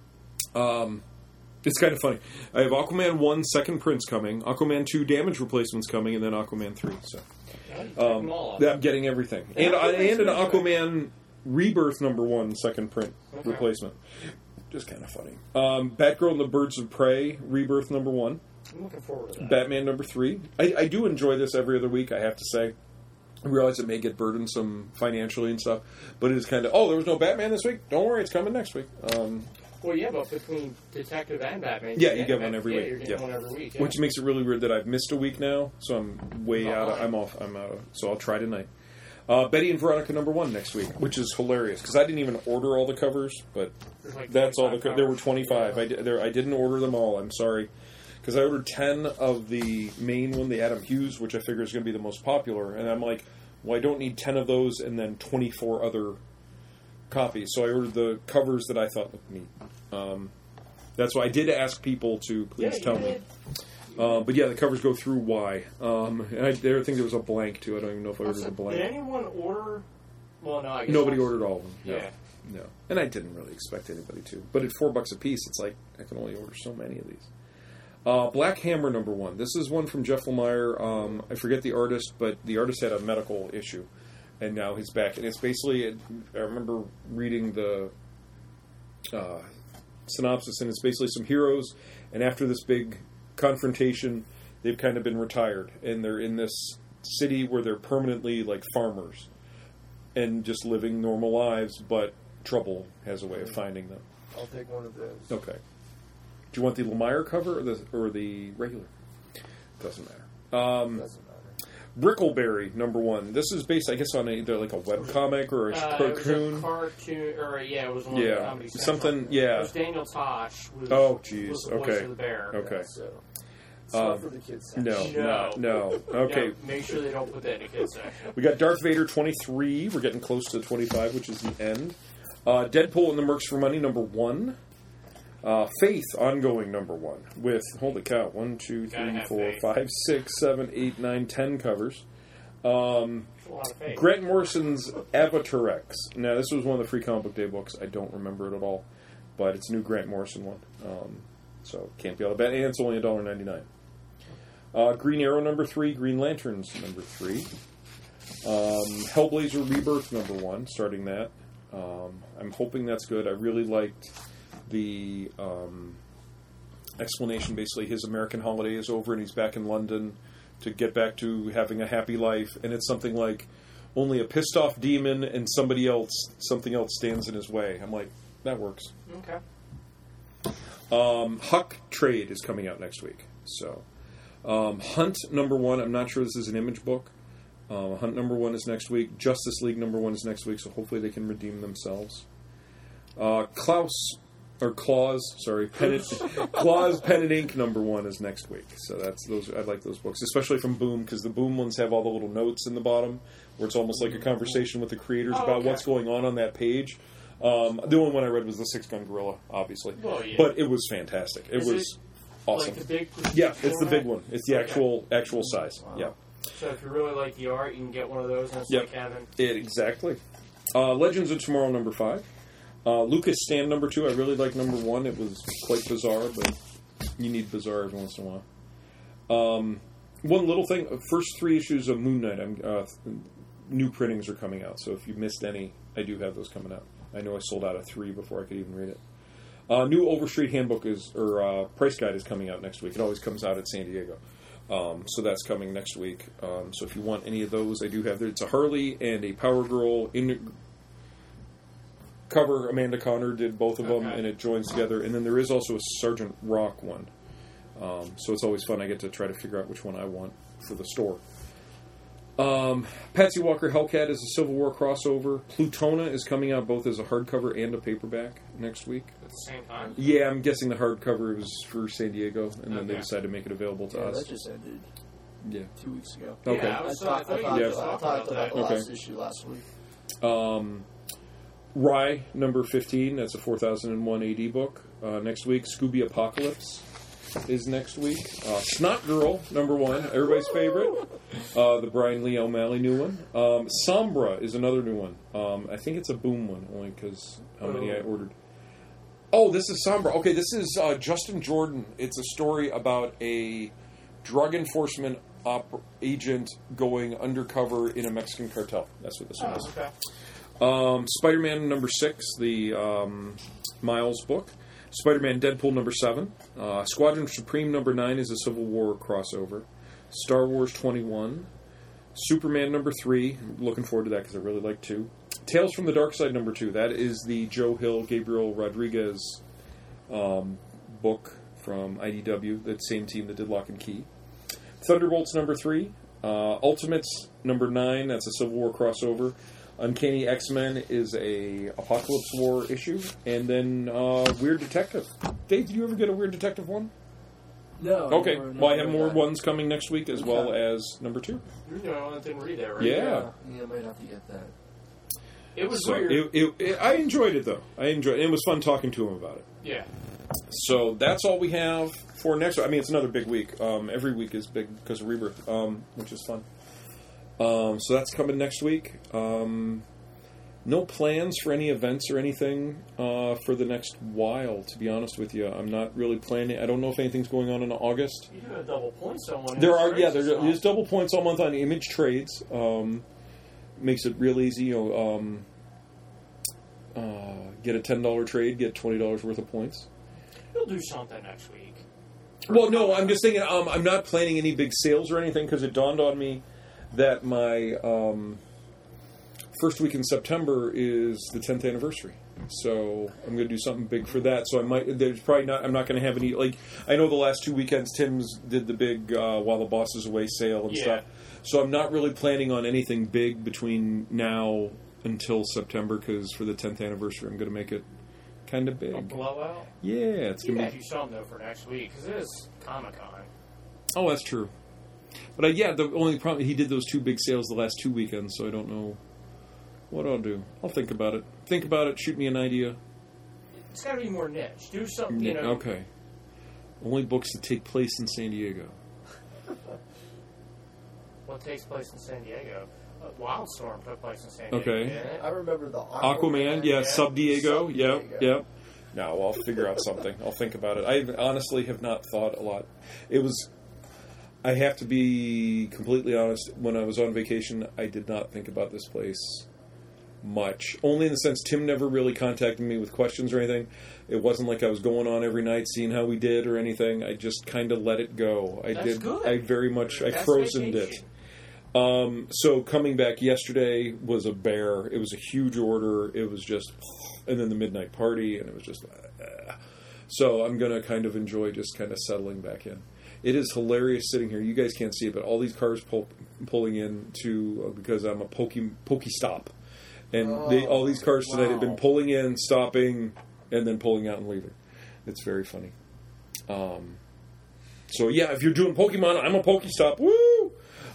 Speaker 1: It's kind of funny. I have Aquaman 1 second prints coming, Aquaman 2 damage replacements coming, and then Aquaman 3. So I'm getting everything. And an Aquaman Rebirth number 1 second print replacement. Just kind of funny. Batgirl and the Birds of Prey Rebirth number 1.
Speaker 2: I'm looking forward to that.
Speaker 1: Batman number 3. I do enjoy this every other week, I have to say. I realize it may get burdensome financially and stuff, but it is kind of, there was no Batman this week? Don't worry, it's coming next week.
Speaker 2: Well, yeah, but between Detective and Batman...
Speaker 1: Yeah, you get one every week.
Speaker 2: You're getting one every week.
Speaker 1: Which makes it really weird that I've missed a week now, so I'm way out of... I'm out of... So I'll try tonight. Betty and Veronica number 1 next week, which is hilarious, because I didn't even order all the covers, but that's all the... There were 25. I didn't order them all, I'm sorry. Because I ordered 10 of the main one, the Adam Hughes, which I figure is going to be the most popular, and I'm like, well, I don't need 10 of those and then 24 other copies. So I ordered the covers that I thought looked neat. That's why I did ask people to please tell me. But yeah, the covers go through Y. And I think there was a blank, too. I don't even know if I ordered a blank.
Speaker 2: Did anyone order... Well, no, I guess...
Speaker 1: Nobody ordered all of them.
Speaker 2: Yeah.
Speaker 1: No. And I didn't really expect anybody to. But at $4 a piece, it's like, I can only order so many of these. Black Hammer #1. This is one from Jeff Lemire. I forget the artist, but the artist had a medical issue, and now he's back. And it's basically, I remember reading the synopsis, and it's basically some heroes, and after this big confrontation, they've kind of been retired, and they're in this city where they're permanently like farmers, and just living normal lives, but trouble has a way of finding them.
Speaker 3: I'll take one of those.
Speaker 1: Okay. Do you want the Lemire cover or the regular? Doesn't matter.
Speaker 3: Doesn't matter.
Speaker 1: Brickleberry #1. This is based, I guess, on either like a webcomic or a
Speaker 2: It was a
Speaker 1: cartoon.
Speaker 2: cartoon, or it was one of the Comedy Central.
Speaker 1: Something.
Speaker 2: It
Speaker 1: Yeah.
Speaker 2: was Daniel Tosh.
Speaker 1: Oh, jeez.
Speaker 2: Was the voice
Speaker 1: Okay.
Speaker 2: of the bear.
Speaker 1: Okay.
Speaker 3: So, it's not for the kids section.
Speaker 1: No. Okay.
Speaker 2: No, make sure they don't put that in the kids section.
Speaker 1: We got Darth Vader 23. We're getting close to 25, which is the end. Deadpool and the Mercs for Money #1. Faith ongoing #1 with, holy cow, 1, 2, 3, 4, 5, 6, 7, 8, 9, 10 covers.
Speaker 2: It's a lot of faith.
Speaker 1: Grant Morrison's Avatar X. Now, this was one of the free comic book day books. I don't remember it at all, but it's a new Grant Morrison one. So can't be all bad. And it's only $1.99. Green Arrow #3, Green Lanterns #3. Hellblazer Rebirth #1, starting that. I'm hoping that's good. I really liked the explanation. Basically, his American holiday is over and he's back in London to get back to having a happy life. And it's something like only a pissed off demon and something else stands in his way. I'm like, that works.
Speaker 2: Okay.
Speaker 1: Huck Trade is coming out next week. So, Hunt #1. I'm not sure this is an Image book. Hunt #1 is next week. Justice League #1 is next week. So hopefully they can redeem themselves. Claus, Pen and Ink #1 is next week. So that's those. I like those books, especially from Boom, because the Boom ones have all the little notes in the bottom, where it's almost like a conversation with the creators about
Speaker 2: okay.
Speaker 1: what's going on that page. The only one I read was the Six Gun Gorilla, obviously,
Speaker 2: Well, yeah.
Speaker 1: but it was fantastic. It
Speaker 2: Is
Speaker 1: was awesome.
Speaker 2: Like the big
Speaker 1: Yeah, it's the big
Speaker 2: format?
Speaker 1: one. It's the actual size.
Speaker 2: Wow.
Speaker 1: Yeah,
Speaker 2: So if you really like the art, you can get one of those, and it's
Speaker 1: Yep.
Speaker 2: like having...
Speaker 1: exactly. Legends of Tomorrow #5. Lucas Stand #2. I really like #1. It was quite bizarre, but you need bizarre every once in a while. One little thing: first 3 issues of Moon Knight. New printings are coming out, so if you missed any, I do have those coming out. I know I sold out of 3 before I could even read it. New Overstreet Handbook Price Guide is coming out next week. It always comes out at San Diego. So that's coming next week. So if you want any of those, I do have there. It's a Harley and a Power Girl cover. Amanda Connor did both of them,
Speaker 2: Okay.
Speaker 1: and it joins together. And then there is also a Sergeant Rock one. So it's always fun. I get to try to figure out which one I want for the store. Patsy Walker Hellcat is a Civil War crossover. Plutona is coming out both as a hardcover and a paperback next week.
Speaker 2: At the same time.
Speaker 1: Yeah, I'm guessing the hardcover was for San Diego, and then they
Speaker 2: Okay.
Speaker 1: decided to make it available to
Speaker 3: Yeah,
Speaker 1: us.
Speaker 3: that just ended
Speaker 1: Yeah.
Speaker 3: 2 weeks ago.
Speaker 1: Okay.
Speaker 2: Yeah, I thought you were
Speaker 1: Yeah.
Speaker 2: just
Speaker 3: I
Speaker 2: talking
Speaker 3: talked about the
Speaker 1: Okay.
Speaker 3: last issue last week.
Speaker 1: Rye #15. That's a 4001 AD book. Next week, Scooby Apocalypse is next week. Snot Girl #1, everybody's favorite. The Brian Lee O'Malley new one. Sombra is another new one. I think it's a Boom one, only because how many I ordered. Oh, this is Sombra. Okay, this is Justin Jordan. It's a story about a drug enforcement agent going undercover in a Mexican cartel. That's what this one is.
Speaker 2: Okay.
Speaker 1: Spider-Man #6, the Miles book. Spider-Man Deadpool #7. Squadron Supreme #9 is a Civil War crossover. Star Wars 21. Superman #3. Looking forward to that because I really like 2. Tales from the Dark Side #2. That is the Joe Hill, Gabriel Rodriguez book from IDW, the same team that did Lock and Key. Thunderbolts #3. Ultimates #9. That's a Civil War crossover. Uncanny X-Men is a Apocalypse War issue, and then Weird Detective. Dave, did you ever get a Weird Detective one?
Speaker 3: No.
Speaker 1: Okay,
Speaker 3: never
Speaker 1: well I have more
Speaker 3: got it.
Speaker 1: ones coming next week as well as #2.
Speaker 2: You're the only one that didn't read that, right?
Speaker 1: Yeah.
Speaker 3: Yeah, I might have to get that.
Speaker 2: It was
Speaker 1: So
Speaker 2: weird.
Speaker 1: I enjoyed it though. It was fun talking to him about it.
Speaker 2: Yeah.
Speaker 1: So that's all we have for next week. I mean, it's another big week. Every week is big because of Rebirth, which is fun. So that's coming next week. no plans for any events or anything for the next while, to be honest with you. I'm not really planning. I don't know if anything's going on in August.
Speaker 2: You do have double points on one.
Speaker 1: There's double points all month on image trades. Makes it real easy. Get a $10 trade, get $20 worth of points.
Speaker 2: You'll do something next week.
Speaker 1: Well, no, I'm just thinking. I'm not planning any big sales or anything because it dawned on me that my first week in September is the 10th anniversary. So I'm going to do something big for that. So I'm not going to have any, like, I know the last 2 weekends Tim's did the big While the Boss is Away sale and stuff. So I'm not really planning on anything big between now until September because for the 10th anniversary I'm going to make it kind of big.
Speaker 2: A blowout?
Speaker 1: Yeah, it's going to be.
Speaker 2: You something though for next week because it is Comic-Con.
Speaker 1: Oh, that's true. But the only problem, he did those 2 big sales the last 2 weekends, so I don't know what I'll do. I'll think about it. Shoot me an idea.
Speaker 2: It's got to be more niche. Do something, you know.
Speaker 1: Okay. Only books that take place in San Diego.
Speaker 2: What takes place in San Diego? Wildstorm took place in San Diego.
Speaker 1: Okay.
Speaker 3: I remember the
Speaker 1: Aquaman, Sub Diego. Yep. No, I'll figure out something. I'll think about it. I honestly have not thought a lot. I have to be completely honest. When I was on vacation, I did not think about this place much. Only in the sense Tim never really contacted me with questions or anything. It wasn't like I was going on every night seeing how we did or anything. I just kind of let it go.
Speaker 2: That's good.
Speaker 1: I frozened it. So coming back yesterday was a bear. It was a huge order. It was just, and then the midnight party, and it was just. So I'm going to kind of enjoy just kind of settling back in. It is hilarious sitting here. You guys can't see it, but all these cars pulling in because I'm a Pokestop. And all these cars tonight have been pulling in, stopping, and then pulling out and leaving. It's very funny. So yeah, if you're doing Pokemon, I'm a Pokestop. Woo!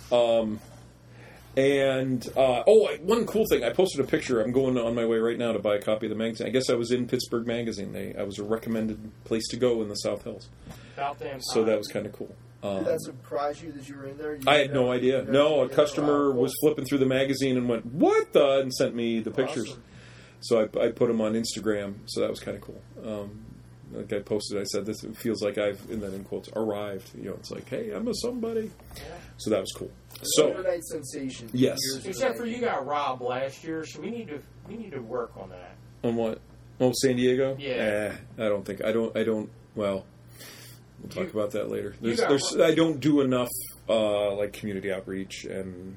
Speaker 1: One cool thing. I posted a picture. I'm going on my way right now to buy a copy of the magazine. I guess I was in Pittsburgh Magazine. I was a recommended place to go in the South Hills. So that was kind of cool.
Speaker 3: Did that surprise you that you were in there?
Speaker 1: I had no idea. No, a customer was flipping through the magazine and went, "What the?" and sent me the pictures.
Speaker 3: Awesome.
Speaker 1: So I put them on Instagram. So that was kind of cool. Like I posted, I said, "This feels like I've," and then in quotes, "arrived." It's like, "Hey, I'm a somebody." Yeah. So that was cool. So
Speaker 3: overnight sensation.
Speaker 1: Yes.
Speaker 2: Except for you got robbed last year, so we need to work on that.
Speaker 1: On what? Oh, San Diego.
Speaker 2: Yeah.
Speaker 1: I don't. Well. We'll talk about that later. I don't do enough like community outreach and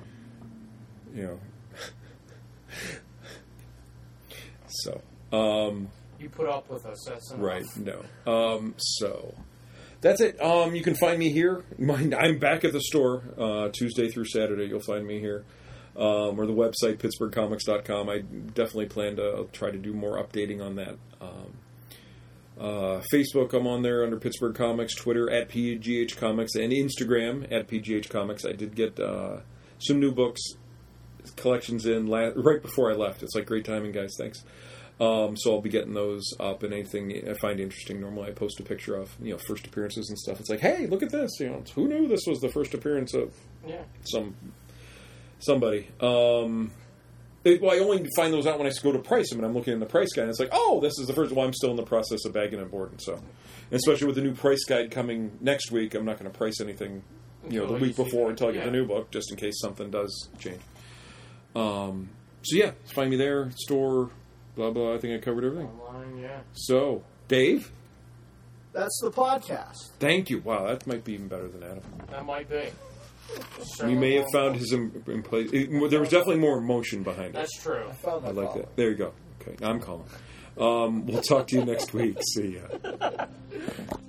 Speaker 1: so
Speaker 2: you put up with us. That's enough.
Speaker 1: Right. No. So that's it. You can find me here. I'm back at the store Tuesday through Saturday. You'll find me here. Or the website pittsburghcomics.com. I definitely plan to try to do more updating on that. Facebook, I'm on there under Pittsburgh Comics, Twitter at PGH Comics, and Instagram at PGH Comics. I did get some new books collections in right before I left. It's like great timing, guys. Thanks. So I'll be getting those up, and anything I find interesting. Normally, I post a picture of first appearances and stuff. It's like, hey, look at this. Who knew this was the first appearance of somebody. I only find those out when I go to price them, and I'm looking in the price guide, and it's like, oh, this is the first. Well, I'm still in the process of bagging and boarding, so. And especially with the new price guide coming next week, I'm not going to price anything, the week before until I get the new book, just in case something does change. So yeah, find me there, store, blah blah. I think I covered everything.
Speaker 2: Online, yeah.
Speaker 1: So, Dave,
Speaker 3: that's the podcast.
Speaker 1: Thank you. Wow, that might be even better than Adam.
Speaker 2: That might be.
Speaker 1: We may have found his in place. There was definitely more emotion behind it.
Speaker 2: That's true.
Speaker 3: I
Speaker 1: like that. There you go. Okay, I'm calling. We'll talk to you next week. See ya.